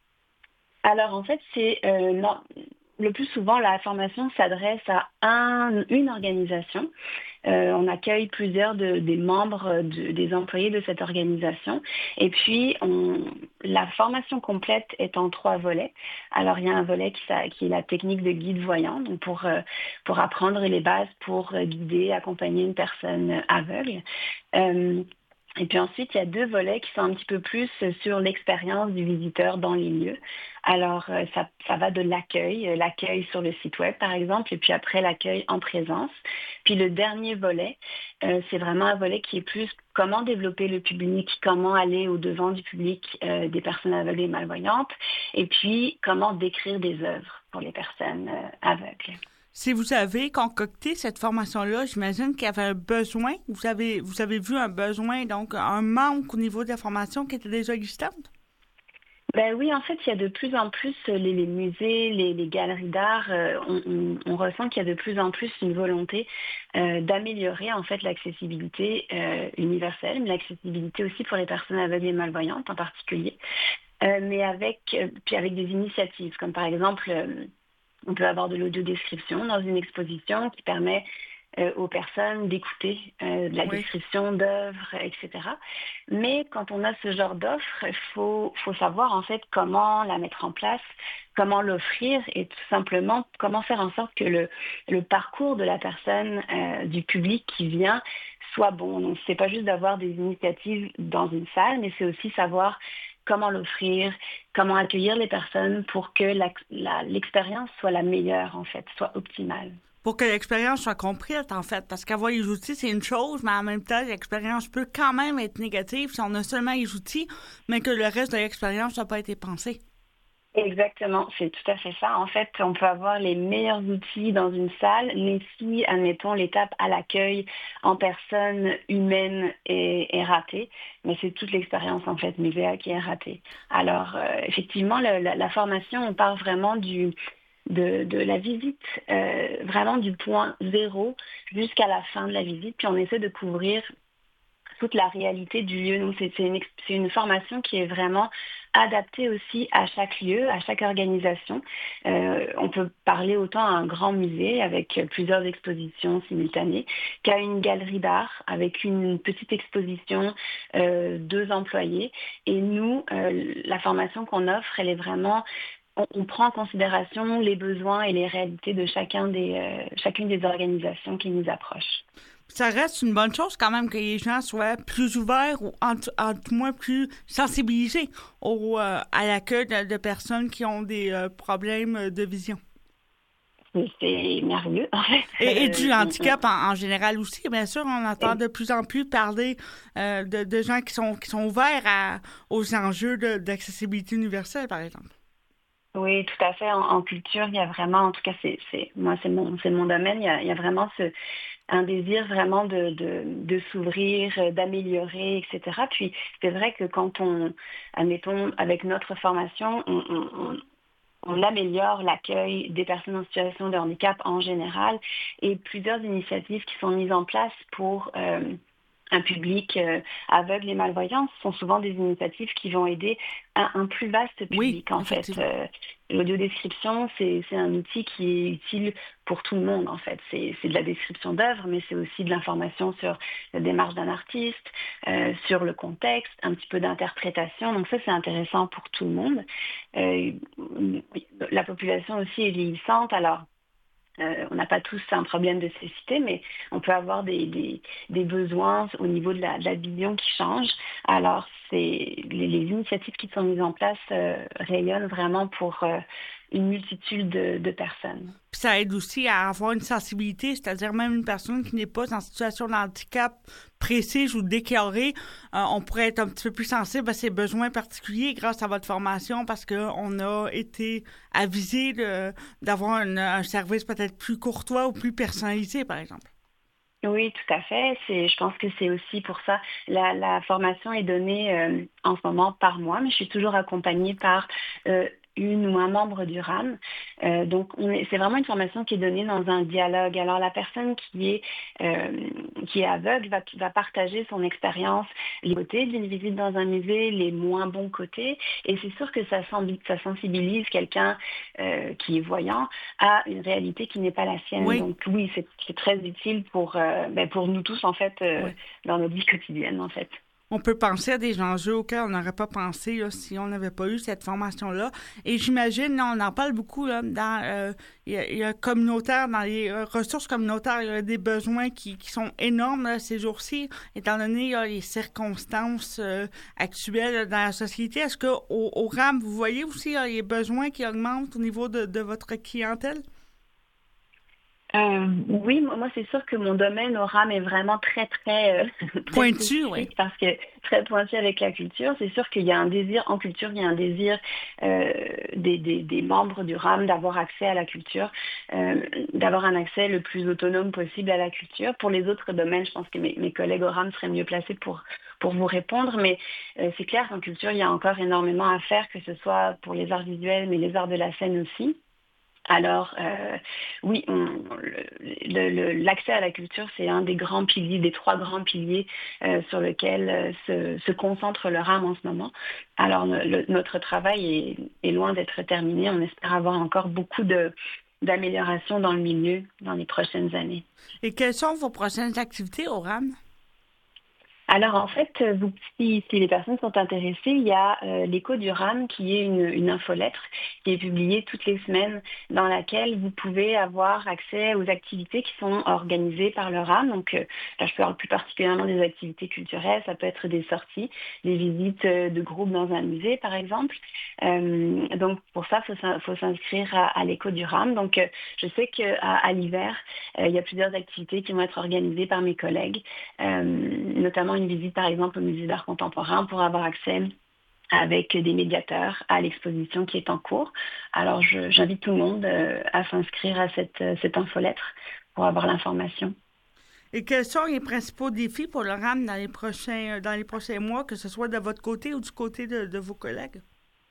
Alors, en fait, c'est euh, non, le plus souvent, la formation s'adresse à un, une organisation. Euh, on accueille plusieurs de, des membres, de, des employés de cette organisation. Et puis, on, la formation complète est en trois volets. Alors, il y a un volet qui, qui est la technique de guide voyant, donc pour, euh, pour apprendre les bases pour guider, accompagner une personne aveugle. Euh, Et puis ensuite, il y a deux volets qui sont un petit peu plus sur l'expérience du visiteur dans les lieux. Alors, ça, ça va de l'accueil, l'accueil sur le site web, par exemple, et puis après, l'accueil en présence. Puis le dernier volet, euh, c'est vraiment un volet qui est plus comment développer le public, comment aller au-devant du public euh, des personnes aveugles et malvoyantes, et puis comment décrire des œuvres pour les personnes euh, aveugles. Si vous avez concocté cette formation-là, j'imagine qu'il y avait un besoin. Vous avez, vous avez vu un besoin, donc un manque au niveau de la formation qui était déjà existante? Ben oui, en fait, il y a de plus en plus les, les musées, les, les galeries d'art, euh, on, on, on ressent qu'il y a de plus en plus une volonté euh, d'améliorer en fait l'accessibilité euh, universelle, mais l'accessibilité aussi pour les personnes aveugles et malvoyantes en particulier, euh, mais avec euh, puis avec des initiatives comme par exemple euh, on peut avoir de l'audiodescription dans une exposition qui permet euh, aux personnes d'écouter euh, de la Oui. description d'œuvres, et cetera. Mais quand on a ce genre d'offre, il faut, faut savoir en fait comment la mettre en place, comment l'offrir et tout simplement comment faire en sorte que le, le parcours de la personne, euh, du public qui vient, soit bon. Donc, c'est pas juste d'avoir des initiatives dans une salle, mais c'est aussi savoir comment l'offrir, comment accueillir les personnes pour que la, la, l'expérience soit la meilleure, en fait, soit optimale. Pour que l'expérience soit complète, en fait. Parce qu'avoir les outils, c'est une chose, mais en même temps, l'expérience peut quand même être négative si on a seulement les outils, mais que le reste de l'expérience n'a pas été pensé. Exactement, c'est tout à fait ça. En fait, on peut avoir les meilleurs outils dans une salle, mais si, admettons, l'étape à l'accueil en personne humaine est, est ratée, mais c'est toute l'expérience, en fait, muséale qui est ratée. Alors, euh, effectivement, le, la, la formation, on part vraiment du, de, de la visite, euh, vraiment du point zéro jusqu'à la fin de la visite, puis on essaie de couvrir toute la réalité du lieu. Donc, c'est, c'est, une, c'est une formation qui est vraiment adaptée aussi à chaque lieu, à chaque organisation. Euh, on peut parler autant à un grand musée avec plusieurs expositions simultanées qu'à une galerie d'art avec une petite exposition, euh, deux employés. Et nous, euh, la formation qu'on offre, elle est vraiment... On, on prend en considération les besoins et les réalités de chacun des, euh, chacune des organisations qui nous approchent. Ça reste une bonne chose quand même que les gens soient plus ouverts ou en, en tout moins plus sensibilisés au, euh, à l'accueil de, de personnes qui ont des euh, problèmes de vision. C'est merveilleux, en fait. Et, et du handicap en, en général aussi. Bien sûr, on entend de plus en plus parler euh, de, de gens qui sont, qui sont ouverts à, aux enjeux de, d'accessibilité universelle, par exemple. Oui, tout à fait. En, en culture, il y a vraiment, en tout cas, c'est, c'est moi, c'est mon, c'est mon domaine. Il y a, il y a vraiment ce, un désir vraiment de, de, de s'ouvrir, d'améliorer, et cetera. Puis c'est vrai que quand on, admettons, avec notre formation, on, on, on on améliore l'accueil des personnes en situation de handicap en général et plusieurs initiatives qui sont mises en place pour euh, un public euh, aveugle et malvoyant sont souvent des initiatives qui vont aider un, un plus vaste public. Oui, en fait. Euh, l'audiodescription, c'est, c'est un outil qui est utile pour tout le monde, en fait. C'est, c'est de la description d'œuvres, mais c'est aussi de l'information sur la démarche d'un artiste, euh, sur le contexte, un petit peu d'interprétation. Donc ça, c'est intéressant pour tout le monde. Euh, la population aussi est vieillissante, alors Euh, on n'a pas tous un problème de cécité, mais on peut avoir des, des, des besoins au niveau de la, de la vision qui change. Alors, c'est, les, les initiatives qui sont mises en place euh, rayonnent vraiment pour euh, une multitude de, de personnes. Puis ça aide aussi à avoir une sensibilité, c'est-à-dire même une personne qui n'est pas en situation de handicap précise ou déclarée, euh, on pourrait être un petit peu plus sensible à ses besoins particuliers grâce à votre formation parce qu'on a été avisé de, d'avoir un, un service peut-être plus courtois ou plus personnalisé, par exemple. Oui, tout à fait. C'est, je pense que c'est aussi pour ça. La, la formation est donnée euh, en ce moment par mois, mais je suis toujours accompagnée par euh, une ou un membre du RAM. Euh, donc, on est, c'est vraiment une formation qui est donnée dans un dialogue. Alors, la personne qui est, euh, qui est aveugle va, va partager son expérience, les côtés d'une visite dans un musée, les moins bons côtés. Et c'est sûr que ça, ça sensibilise quelqu'un euh, qui est voyant à une réalité qui n'est pas la sienne. Oui. Donc, oui, c'est, c'est très utile pour, euh, ben, pour nous tous, en fait, euh, oui. dans notre vie quotidienne, en fait. On peut penser à des enjeux auxquels on n'aurait pas pensé là, si on n'avait pas eu cette formation-là. Et j'imagine, là, on en parle beaucoup, là, dans euh, il y a, il y a communautaire, dans les euh, ressources communautaires, il y a des besoins qui, qui sont énormes là, ces jours-ci, étant donné là, les circonstances euh, actuelles là, dans la société. Est-ce qu'au au RAM, vous voyez aussi là, les besoins qui augmentent au niveau de, de votre clientèle? Euh, oui, moi c'est sûr que mon domaine au RAM est vraiment très très, euh, très pointu, oui. Parce que très pointu avec la culture. C'est sûr qu'il y a un désir en culture, il y a un désir euh, des, des, des membres du RAM d'avoir accès à la culture, euh, d'avoir un accès le plus autonome possible à la culture. Pour les autres domaines, je pense que mes, mes collègues au RAM seraient mieux placés pour pour vous répondre, mais euh, c'est clair qu'en culture, il y a encore énormément à faire, que ce soit pour les arts visuels, mais les arts de la scène aussi. Alors, euh, oui, on, le, le, l'accès à la culture, c'est un des grands piliers, des trois grands piliers euh, sur lesquels euh, se, se concentre le RAM en ce moment. Alors, le, notre travail est, est loin d'être terminé. On espère avoir encore beaucoup de, d'améliorations dans le milieu dans les prochaines années. Et quelles sont vos prochaines activités au RAM? Alors en fait, vous, si, si les personnes sont intéressées, il y a euh, l'écho du RAM qui est une, une infolettre qui est publiée toutes les semaines dans laquelle vous pouvez avoir accès aux activités qui sont organisées par le RAM. Donc euh, là, je parle plus particulièrement des activités culturelles, ça peut être des sorties, des visites de groupe dans un musée par exemple. Euh, donc pour ça, il faut, faut s'inscrire à, à l'écho du RAM. Donc euh, je sais qu'à à l'hiver, euh, il y a plusieurs activités qui vont être organisées par mes collègues, euh, notamment une visite par exemple au musée d'art contemporain pour avoir accès avec des médiateurs à l'exposition qui est en cours. Alors je, j'invite tout le monde euh, à s'inscrire à cette, cette infolettre pour avoir l'information. Et quels sont les principaux défis pour le RAM dans les prochains, dans les prochains mois, que ce soit de votre côté ou du côté de, de vos collègues?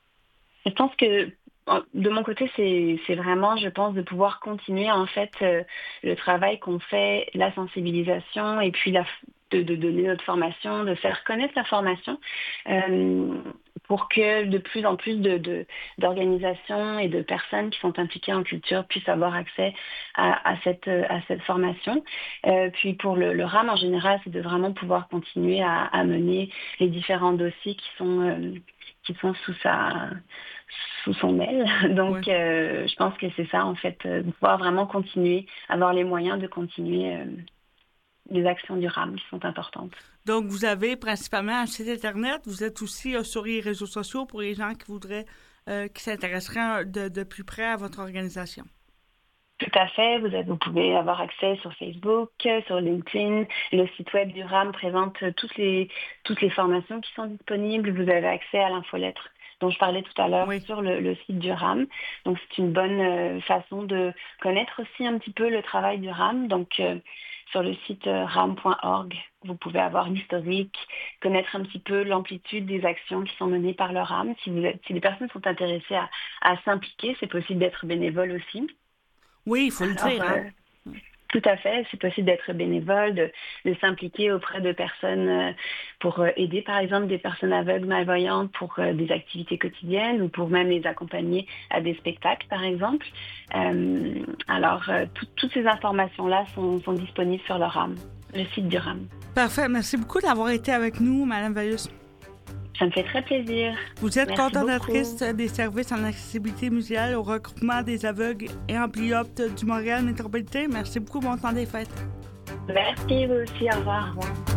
Je pense que de mon côté, c'est, c'est vraiment, je pense, de pouvoir continuer en fait euh, le travail qu'on fait, la sensibilisation et puis la, de, de donner notre formation, de faire connaître la formation euh, pour que de plus en plus de, de, d'organisations et de personnes qui sont impliquées en culture puissent avoir accès à, à, cette, à cette formation. Euh, puis pour le, le RAM en général, c'est de vraiment pouvoir continuer à, à mener les différents dossiers qui sont, euh, qui sont sous sa... sous son aile. Donc, ouais. euh, je pense que c'est ça, en fait, euh, de pouvoir vraiment continuer, avoir les moyens de continuer euh, les actions du RAM qui sont importantes. Donc, vous avez principalement un site Internet. Vous êtes aussi euh, sur les réseaux sociaux pour les gens qui voudraient, euh, qui s'intéresseraient de, de plus près à votre organisation. Tout à fait. Vous, avez, vous pouvez avoir accès sur Facebook, sur LinkedIn. Le site web du RAM présente toutes les, toutes les formations qui sont disponibles. Vous avez accès à l'infolettre dont je parlais tout à l'heure, oui. sur le, le site du RAM. Donc, c'est une bonne euh, façon de connaître aussi un petit peu le travail du RAM. Donc, euh, sur le site euh, ram point org, vous pouvez avoir l'historique, connaître un petit peu l'amplitude des actions qui sont menées par le RAM. Si, vous êtes, si les personnes sont intéressées à, à s'impliquer, c'est possible d'être bénévole aussi. Oui, il faut Alors, le dire. Hein? Euh, Tout à fait, c'est possible d'être bénévole, de, de s'impliquer auprès de personnes euh, pour euh, aider par exemple des personnes aveugles, malvoyantes pour euh, des activités quotidiennes ou pour même les accompagner à des spectacles par exemple. Euh, alors, euh, tout, toutes ces informations-là sont, sont disponibles sur le RAM, le site du RAM. Parfait, merci beaucoup d'avoir été avec nous, Mme Vallus. Ça me fait très plaisir. Vous êtes Merci coordonnatrice beaucoup. des services en accessibilité muséale au regroupement des aveugles et amblyoptes du Montréal métropolitain. Merci beaucoup, bon temps des fêtes. Merci, vous aussi, au revoir. Au revoir.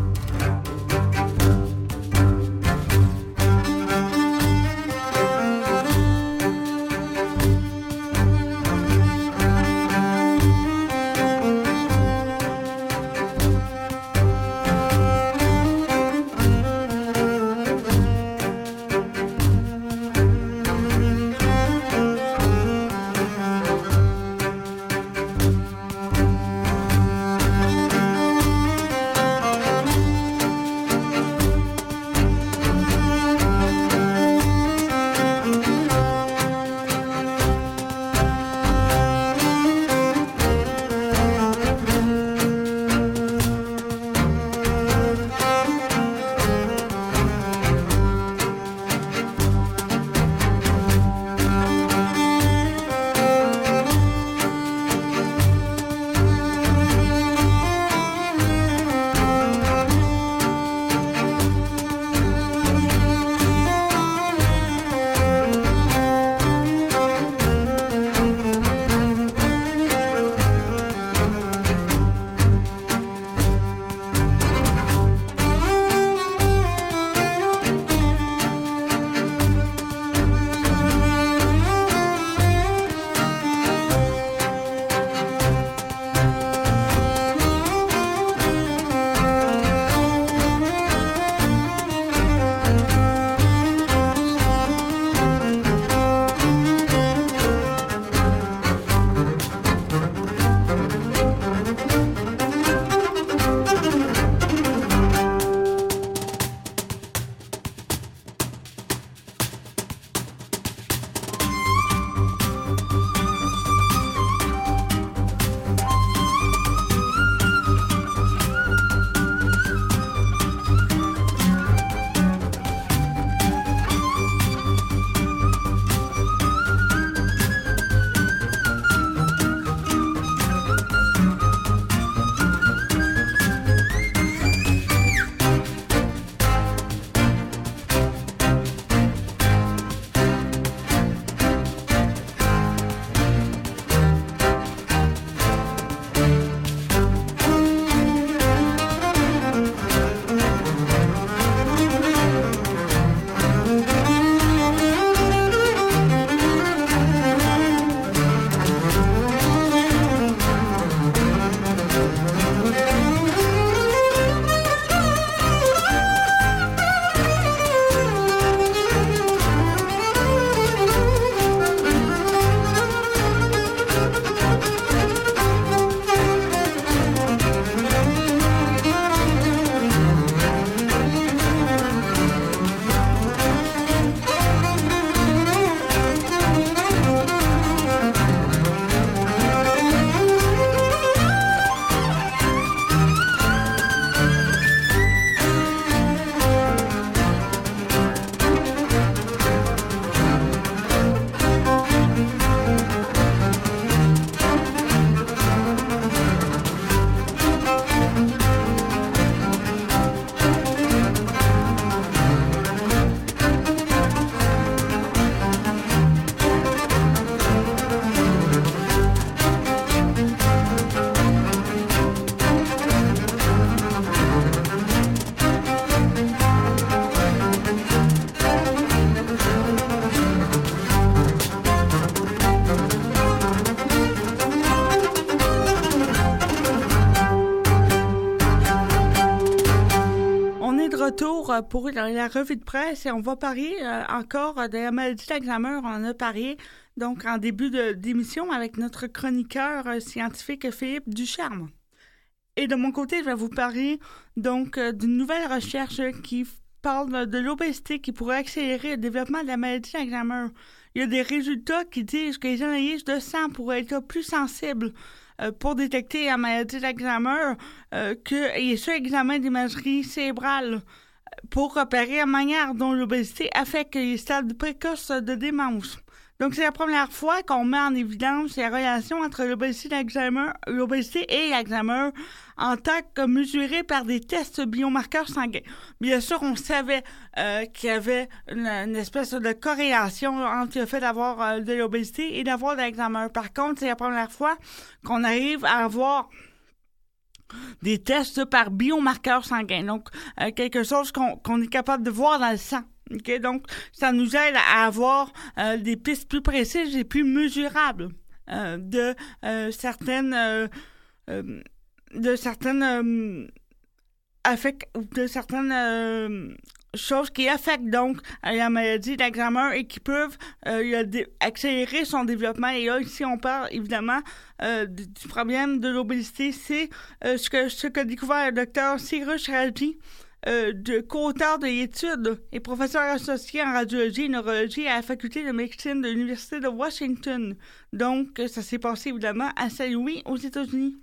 retour pour la, la revue de presse et on va parler euh, encore de la maladie d'Alzheimer. On en a parlé donc en début de, d'émission avec notre chroniqueur euh, scientifique Philippe Ducharme. Et de mon côté, je vais vous parler donc euh, d'une nouvelle recherche qui parle de l'obésité qui pourrait accélérer le développement de la maladie d'Alzheimer. Il y a des résultats qui disent que les analyses de sang pourraient être plus sensibles euh, pour détecter la maladie d'Alzheimer euh, que les seuls examens d'imagerie cérébrale pour repérer la manière dont l'obésité affecte les stades précoces de démence. Donc, c'est la première fois qu'on met en évidence la relation entre l'obésité, d'Alzheimer, l'obésité et l'Alzheimer en tant que mesurée par des tests biomarqueurs sanguins. Bien sûr, on savait euh, qu'il y avait une, une espèce de corrélation entre le fait d'avoir euh, de l'obésité et d'avoir de l'Alzheimer. Par contre, c'est la première fois qu'on arrive à avoir des tests par biomarqueurs sanguins. Donc, euh, quelque chose qu'on, qu'on est capable de voir dans le sang. Okay? Donc, ça nous aide à avoir euh, des pistes plus précises et plus mesurables euh, de euh, certaines euh, euh, de certaines euh, affect, de certaines euh, choses qui affectent donc la maladie d'Alzheimer et qui peuvent euh, dé- accélérer son développement. Et là, ici, on parle évidemment euh, du, du problème de l'obésité. C'est euh, ce que ce qu'a découvert le docteur Cyrus Raji, Euh, de co-auteur de l'étude et professeur associé en radiologie et neurologie à la faculté de médecine de l'Université de Washington. Donc, ça s'est passé évidemment à Saint-Louis, aux États-Unis.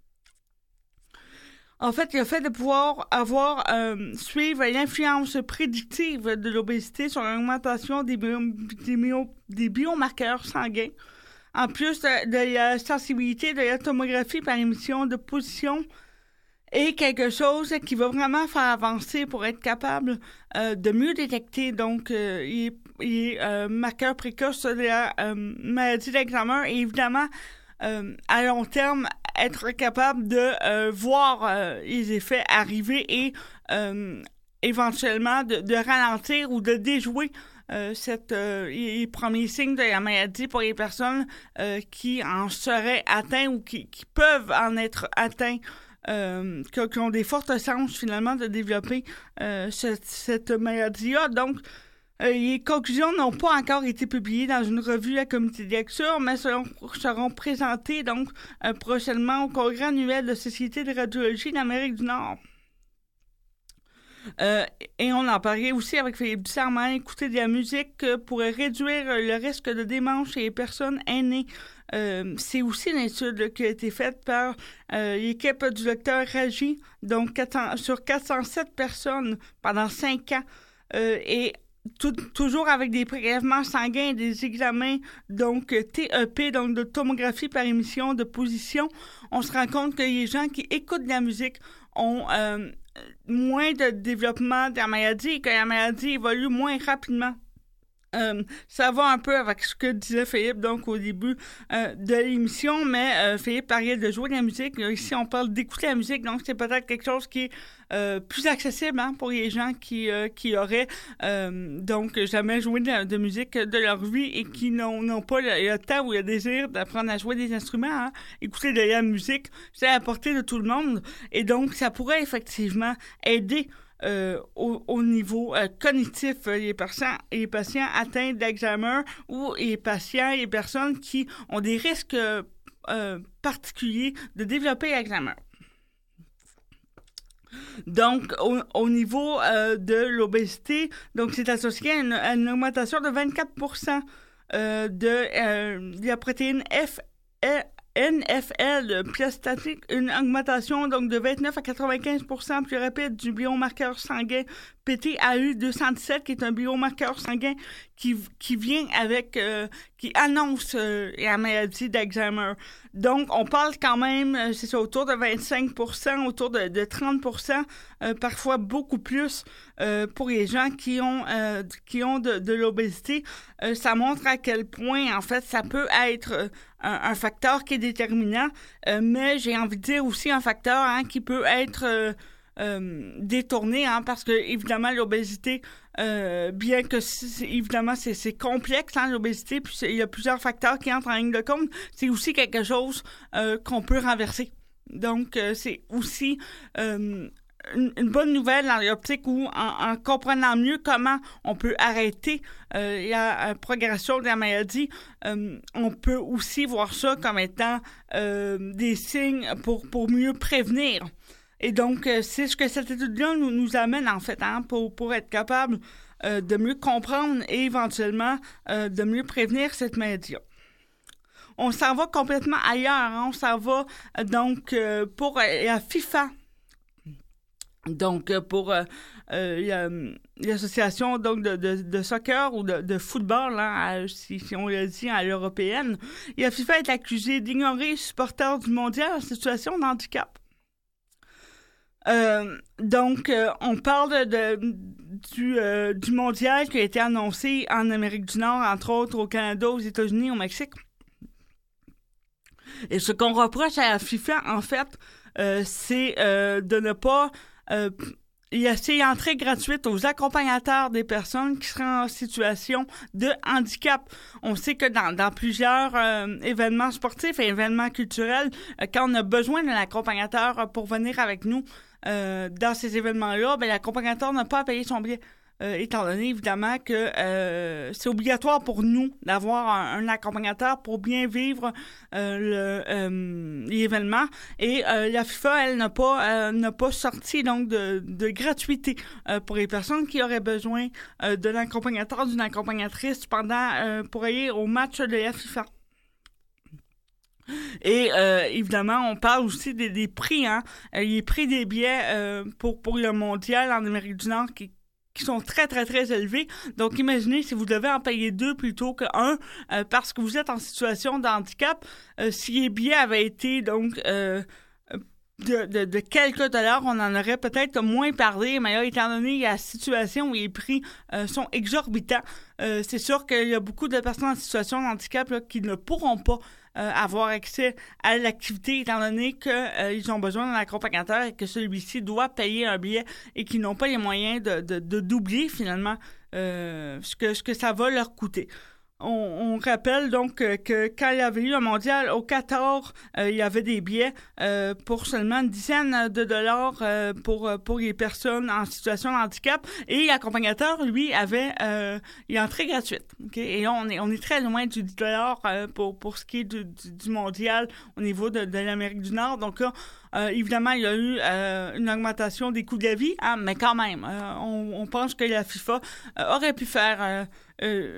En fait, le fait de pouvoir avoir euh, suivre l'influence prédictive de l'obésité sur l'augmentation des, bio, des, bio, des biomarqueurs sanguins, en plus de, de la sensibilité de la tomographie par émission de position, est quelque chose qui va vraiment faire avancer pour être capable euh, de mieux détecter donc euh, les, les euh, marqueurs précoces de la euh, maladie d'Alzheimer et évidemment euh, à long terme être capable de euh, voir euh, les effets arriver et euh, éventuellement de, de ralentir ou de déjouer euh, cette, euh, les premiers signes de la maladie pour les personnes euh, qui en seraient atteints ou qui, qui peuvent en être atteints. Euh, qui ont des fortes chances finalement de développer euh, cette, cette maladie-là. Donc, euh, les conclusions n'ont pas encore été publiées dans une revue à comité de lecture, mais seront, seront présentées donc euh, prochainement au congrès annuel de la Société de radiologie d'Amérique du Nord. Euh, et on en parlait aussi avec Philippe Ducharme, écouter de la musique euh, pourrait réduire le risque de démence chez les personnes aînées. Euh, c'est aussi une étude qui a été faite par euh, l'équipe du docteur Raji, donc quatre cents, sur quatre cent sept personnes pendant cinq ans, euh, et tout, toujours avec des prélèvements sanguins et des examens, donc T E P, donc de tomographie par émission de position. On se rend compte que les gens qui écoutent de la musique ont euh, moins de développement de la maladie et que la maladie évolue moins rapidement. Euh, ça va un peu avec ce que disait Philippe donc au début euh, de l'émission, mais euh, Philippe parlait de jouer de la musique. Ici, on parle d'écouter la musique, donc c'est peut-être quelque chose qui est euh, plus accessible hein, pour les gens qui, euh, qui auraient euh, donc jamais joué de, de musique de leur vie et qui n'ont, n'ont pas le, le temps ou le désir d'apprendre à jouer des instruments. Hein. Écouter de la musique, c'est à la portée de tout le monde et donc ça pourrait effectivement aider Euh, au, au niveau euh, cognitif, euh, les, patients, les patients atteints d'Alzheimer ou les patients, les personnes qui ont des risques euh, euh, particuliers de développer Alzheimer. Donc, au, au niveau euh, de l'obésité, donc c'est associé à une, à une augmentation de vingt-quatre pour cent euh, de, euh, de la protéine F N F L plasmatique, une augmentation donc de vingt-neuf à quatre-vingt-quinze pour cent plus rapide du biomarqueur sanguin P T A U deux cent dix-sept, qui est un biomarqueur sanguin qui, qui vient avec, euh, qui annonce euh, la maladie d'Alzheimer. Donc, on parle quand même, euh, c'est ça, autour de vingt-cinq pour cent, autour de, de trente pour cent, euh, parfois beaucoup plus euh, pour les gens qui ont, euh, qui ont de, de l'obésité. Euh, ça montre à quel point, en fait, ça peut être euh, un, un facteur qui est déterminant, euh, mais j'ai envie de dire aussi un facteur hein, qui peut être euh, euh, détourné, hein, parce que évidemment l'obésité, euh, bien que c'est, évidemment c'est, c'est complexe, hein, l'obésité, puis il y a plusieurs facteurs qui entrent en ligne de compte, c'est aussi quelque chose euh, qu'on peut renverser. Donc euh, c'est aussi euh, une, une bonne nouvelle dans l'optique où, en, en comprenant mieux comment on peut arrêter euh, la euh, progression de la maladie, euh, on peut aussi voir ça comme étant euh, des signes pour, pour mieux prévenir. Et donc, euh, c'est ce que cette étude-là nous, nous amène, en fait, hein, pour, pour être capable euh, de mieux comprendre et éventuellement euh, de mieux prévenir cette maladie-là. On s'en va complètement ailleurs. Hein? On s'en va euh, donc euh, pour euh, la FIFA. Donc, euh, pour euh, euh, l'association donc, de, de, de soccer ou de, de football, hein, à, si, si on le dit à l'européenne, la FIFA est accusée d'ignorer les supporters du mondial en situation de handicap. Euh, donc, euh, on parle de, du, euh, du mondial qui a été annoncé en Amérique du Nord, entre autres au Canada, aux États-Unis, au Mexique. Et ce qu'on reproche à la FIFA, en fait, euh, c'est euh, de ne pas euh, laisser l'entrée gratuite aux accompagnateurs des personnes qui seraient en situation de handicap. On sait que dans, dans plusieurs euh, événements sportifs et événements culturels, euh, quand on a besoin d'un accompagnateur pour venir avec nous euh, dans ces événements-là, ben, l'accompagnateur n'a pas à payer son billet. Euh, étant donné, évidemment, que euh, c'est obligatoire pour nous d'avoir un, un accompagnateur pour bien vivre euh, le, euh, l'événement. Et euh, la FIFA, elle, n'a pas, euh, n'a pas sorti donc de, de gratuité euh, pour les personnes qui auraient besoin euh, d'un accompagnateur, d'une accompagnatrice pendant euh, pour aller au match de la FIFA. Et euh, évidemment, on parle aussi des, des prix, hein, les prix des billets euh, pour, pour le mondial en Amérique du Nord qui qui sont très, très, très élevés. Donc, imaginez si vous devez en payer deux plutôt qu'un euh, parce que vous êtes en situation de handicap. Euh, si les billets avaient été, donc, euh, de, de, de quelques dollars, on en aurait peut-être moins parlé, mais là, étant donné la situation où les prix euh, sont exorbitants, euh, c'est sûr qu'il y a beaucoup de personnes en situation de handicap là, qui ne pourront pas Euh, avoir accès à l'activité étant donné qu'ils euh, ont besoin d'un accompagnateur et que celui-ci doit payer un billet et qu'ils n'ont pas les moyens de, de, de doubler finalement euh, ce, que, ce que ça va leur coûter. On, on rappelle donc que, que quand il y avait eu un mondial au Qatar, euh, il y avait des billets euh, pour seulement une dizaine de dollars euh, pour, pour les personnes en situation de handicap et l'accompagnateur, lui, avait euh, l'entrée gratuite. Okay? Et là, on est, on est très loin du dix dollars euh, pour, pour ce qui est du, du, du mondial au niveau de, de l'Amérique du Nord. Donc là, Euh, évidemment, il y a eu euh, une augmentation des coûts de la vie, hein, mais quand même, euh, on, on pense que la FIFA euh, aurait pu faire euh, euh,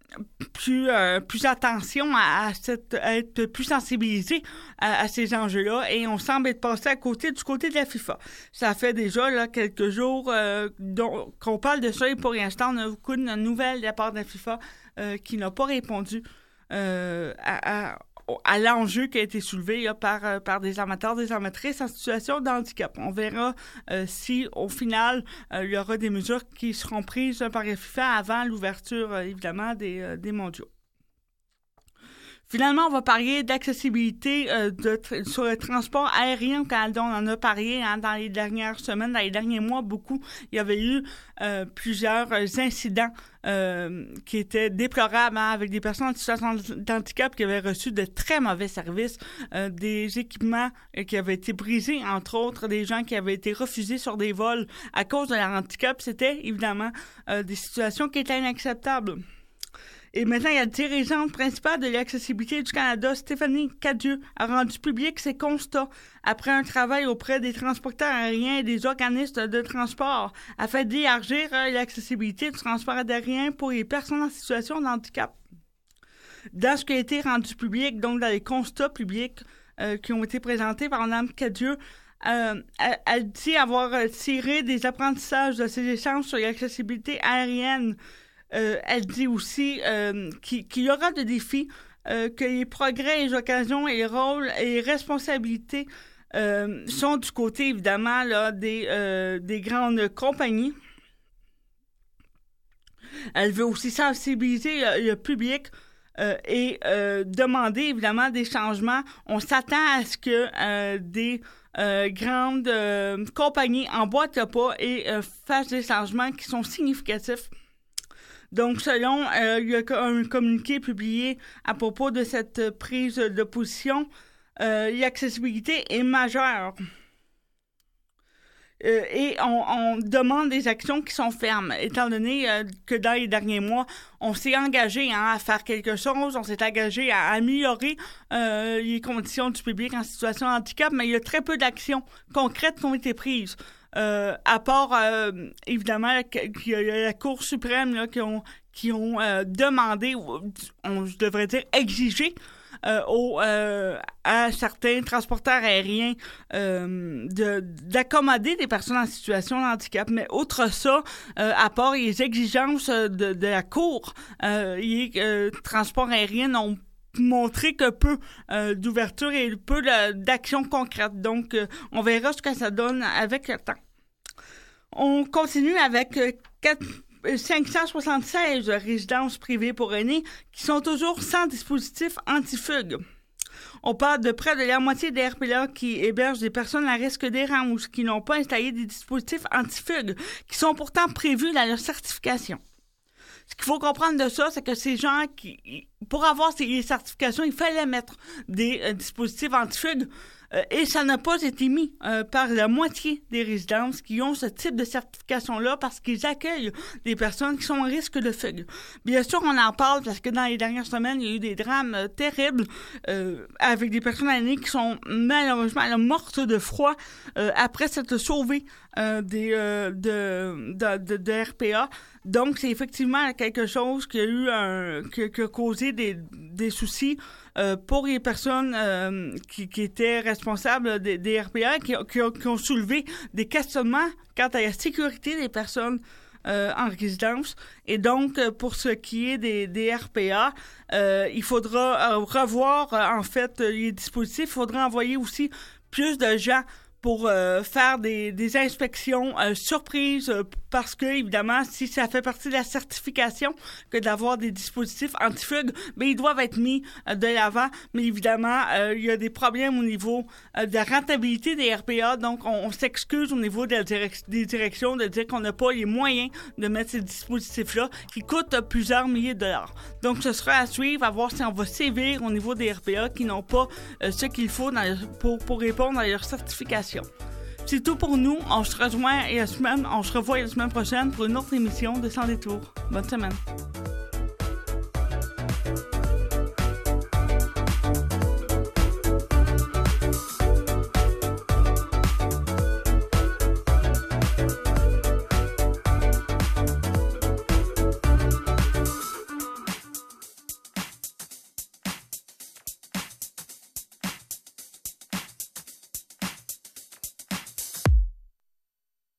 plus euh, plus attention à, à, cette, à être plus sensibilisé à, à ces enjeux-là et on semble être passé à côté du côté de la FIFA. Ça fait déjà là, quelques jours euh, dont, qu'on parle de ça et pour l'instant, on a beaucoup de nouvelles de la part de la FIFA euh, qui n'a pas répondu euh, à, à à l'enjeu qui a été soulevé là, par, euh, par des amateurs, des amatrices en situation de handicap. On verra euh, si, au final, euh, il y aura des mesures qui seront prises par la FIFA avant l'ouverture, euh, évidemment, des, euh, des mondiaux. Finalement, on va parler d'accessibilité euh, de tra- sur le transport aérien au Canada. On en a parlé hein, dans les dernières semaines, dans les derniers mois, beaucoup. Il y avait eu euh, plusieurs incidents euh, qui étaient déplorables hein, avec des personnes en situation d'handicap qui avaient reçu de très mauvais services, euh, des équipements euh, qui avaient été brisés, entre autres, des gens qui avaient été refusés sur des vols à cause de leur handicap. C'était évidemment euh, des situations qui étaient inacceptables. Et maintenant, il y a la dirigeante principale de l'accessibilité du Canada, Stéphanie Cadieux, a rendu public ses constats après un travail auprès des transporteurs aériens et des organismes de transport afin d'élargir l'accessibilité du transport aérien pour les personnes en situation de handicap. Dans ce qui a été rendu public, donc dans les constats publics euh, qui ont été présentés par Mme Cadieux, Euh, elle, elle dit avoir tiré des apprentissages de ces échanges sur l'accessibilité aérienne. Euh, elle dit aussi euh, qu'il, qu'il y aura des défis, euh, que les progrès, les occasions et les rôles et les responsabilités euh, sont du côté, évidemment, là, des, euh, des grandes compagnies. Elle veut aussi sensibiliser le, le public euh, et euh, demander, évidemment, des changements. On s'attend à ce que euh, des euh, grandes euh, compagnies emboîtent le pas et euh, fassent des changements qui sont significatifs. Donc, selon euh, il y a un communiqué publié à propos de cette prise de position, euh, l'accessibilité est majeure. Euh, et on, on demande des actions qui sont fermes, étant donné euh, que dans les derniers mois, on s'est engagé hein, à faire quelque chose, on s'est engagé à améliorer euh, les conditions du public en situation de handicap, mais il y a très peu d'actions concrètes qui ont été prises. Euh, à part, euh, évidemment, qu'il y a la Cour suprême là, qui ont, qui ont euh, demandé, on, je devrais dire exigé, Euh, aux, euh, à certains transporteurs aériens euh, de, d'accommoder des personnes en situation de handicap. Mais outre ça, euh, à part les exigences de, de la Cour, euh, les euh, transports aériens n'ont montré que peu euh, d'ouverture et peu de, d'actions concrètes. Donc, euh, on verra ce que ça donne avec le temps. On continue avec euh, quatre cinq cent soixante-seize résidences privées pour aînés qui sont toujours sans dispositif anti-fugue. On parle de près de la moitié des R P A qui hébergent des personnes à risque d'errance ou qui n'ont pas installé des dispositifs anti-fugue qui sont pourtant prévus dans leur certification. Ce qu'il faut comprendre de ça, c'est que ces gens qui, pour avoir ces certifications, il fallait mettre des euh, dispositifs anti-fugue. Euh, et ça n'a pas été mis euh, par la moitié des résidences qui ont ce type de certification-là parce qu'ils accueillent des personnes qui sont en risque de fugue. Bien sûr, on en parle parce que dans les dernières semaines, il y a eu des drames euh, terribles euh, avec des personnes aînées qui sont malheureusement là, mortes de froid euh, après s'être sauvées euh, des, euh, de, de, de, de R P A. Donc, c'est effectivement quelque chose qui a eu un, qui, qui a causé des, des soucis euh, pour les personnes euh, qui, qui étaient responsables des, des R P A, qui, qui, qui ont soulevé des questionnements quant à la sécurité des personnes euh, en résidence. Et donc, pour ce qui est des, des R P A, euh, il faudra euh, revoir, euh, en fait, les dispositifs. Il faudra envoyer aussi plus de gens pour euh, faire des, des inspections euh, surprises euh, parce que, évidemment, si ça fait partie de la certification que d'avoir des dispositifs anti-fugue, bien, ils doivent être mis euh, de l'avant. Mais évidemment, euh, il y a des problèmes au niveau euh, de la rentabilité des R P A. Donc, on, on s'excuse au niveau de la direc- des directions de dire qu'on n'a pas les moyens de mettre ces dispositifs-là qui coûtent plusieurs milliers de dollars. Donc, ce sera à suivre, à voir si on va sévir au niveau des R P A qui n'ont pas euh, ce qu'il faut dans, pour, pour répondre à leur certification. C'est tout pour nous. On se rejoint et la semaine, on se revoit la semaine prochaine pour une autre émission de Sans détour. Bonne semaine.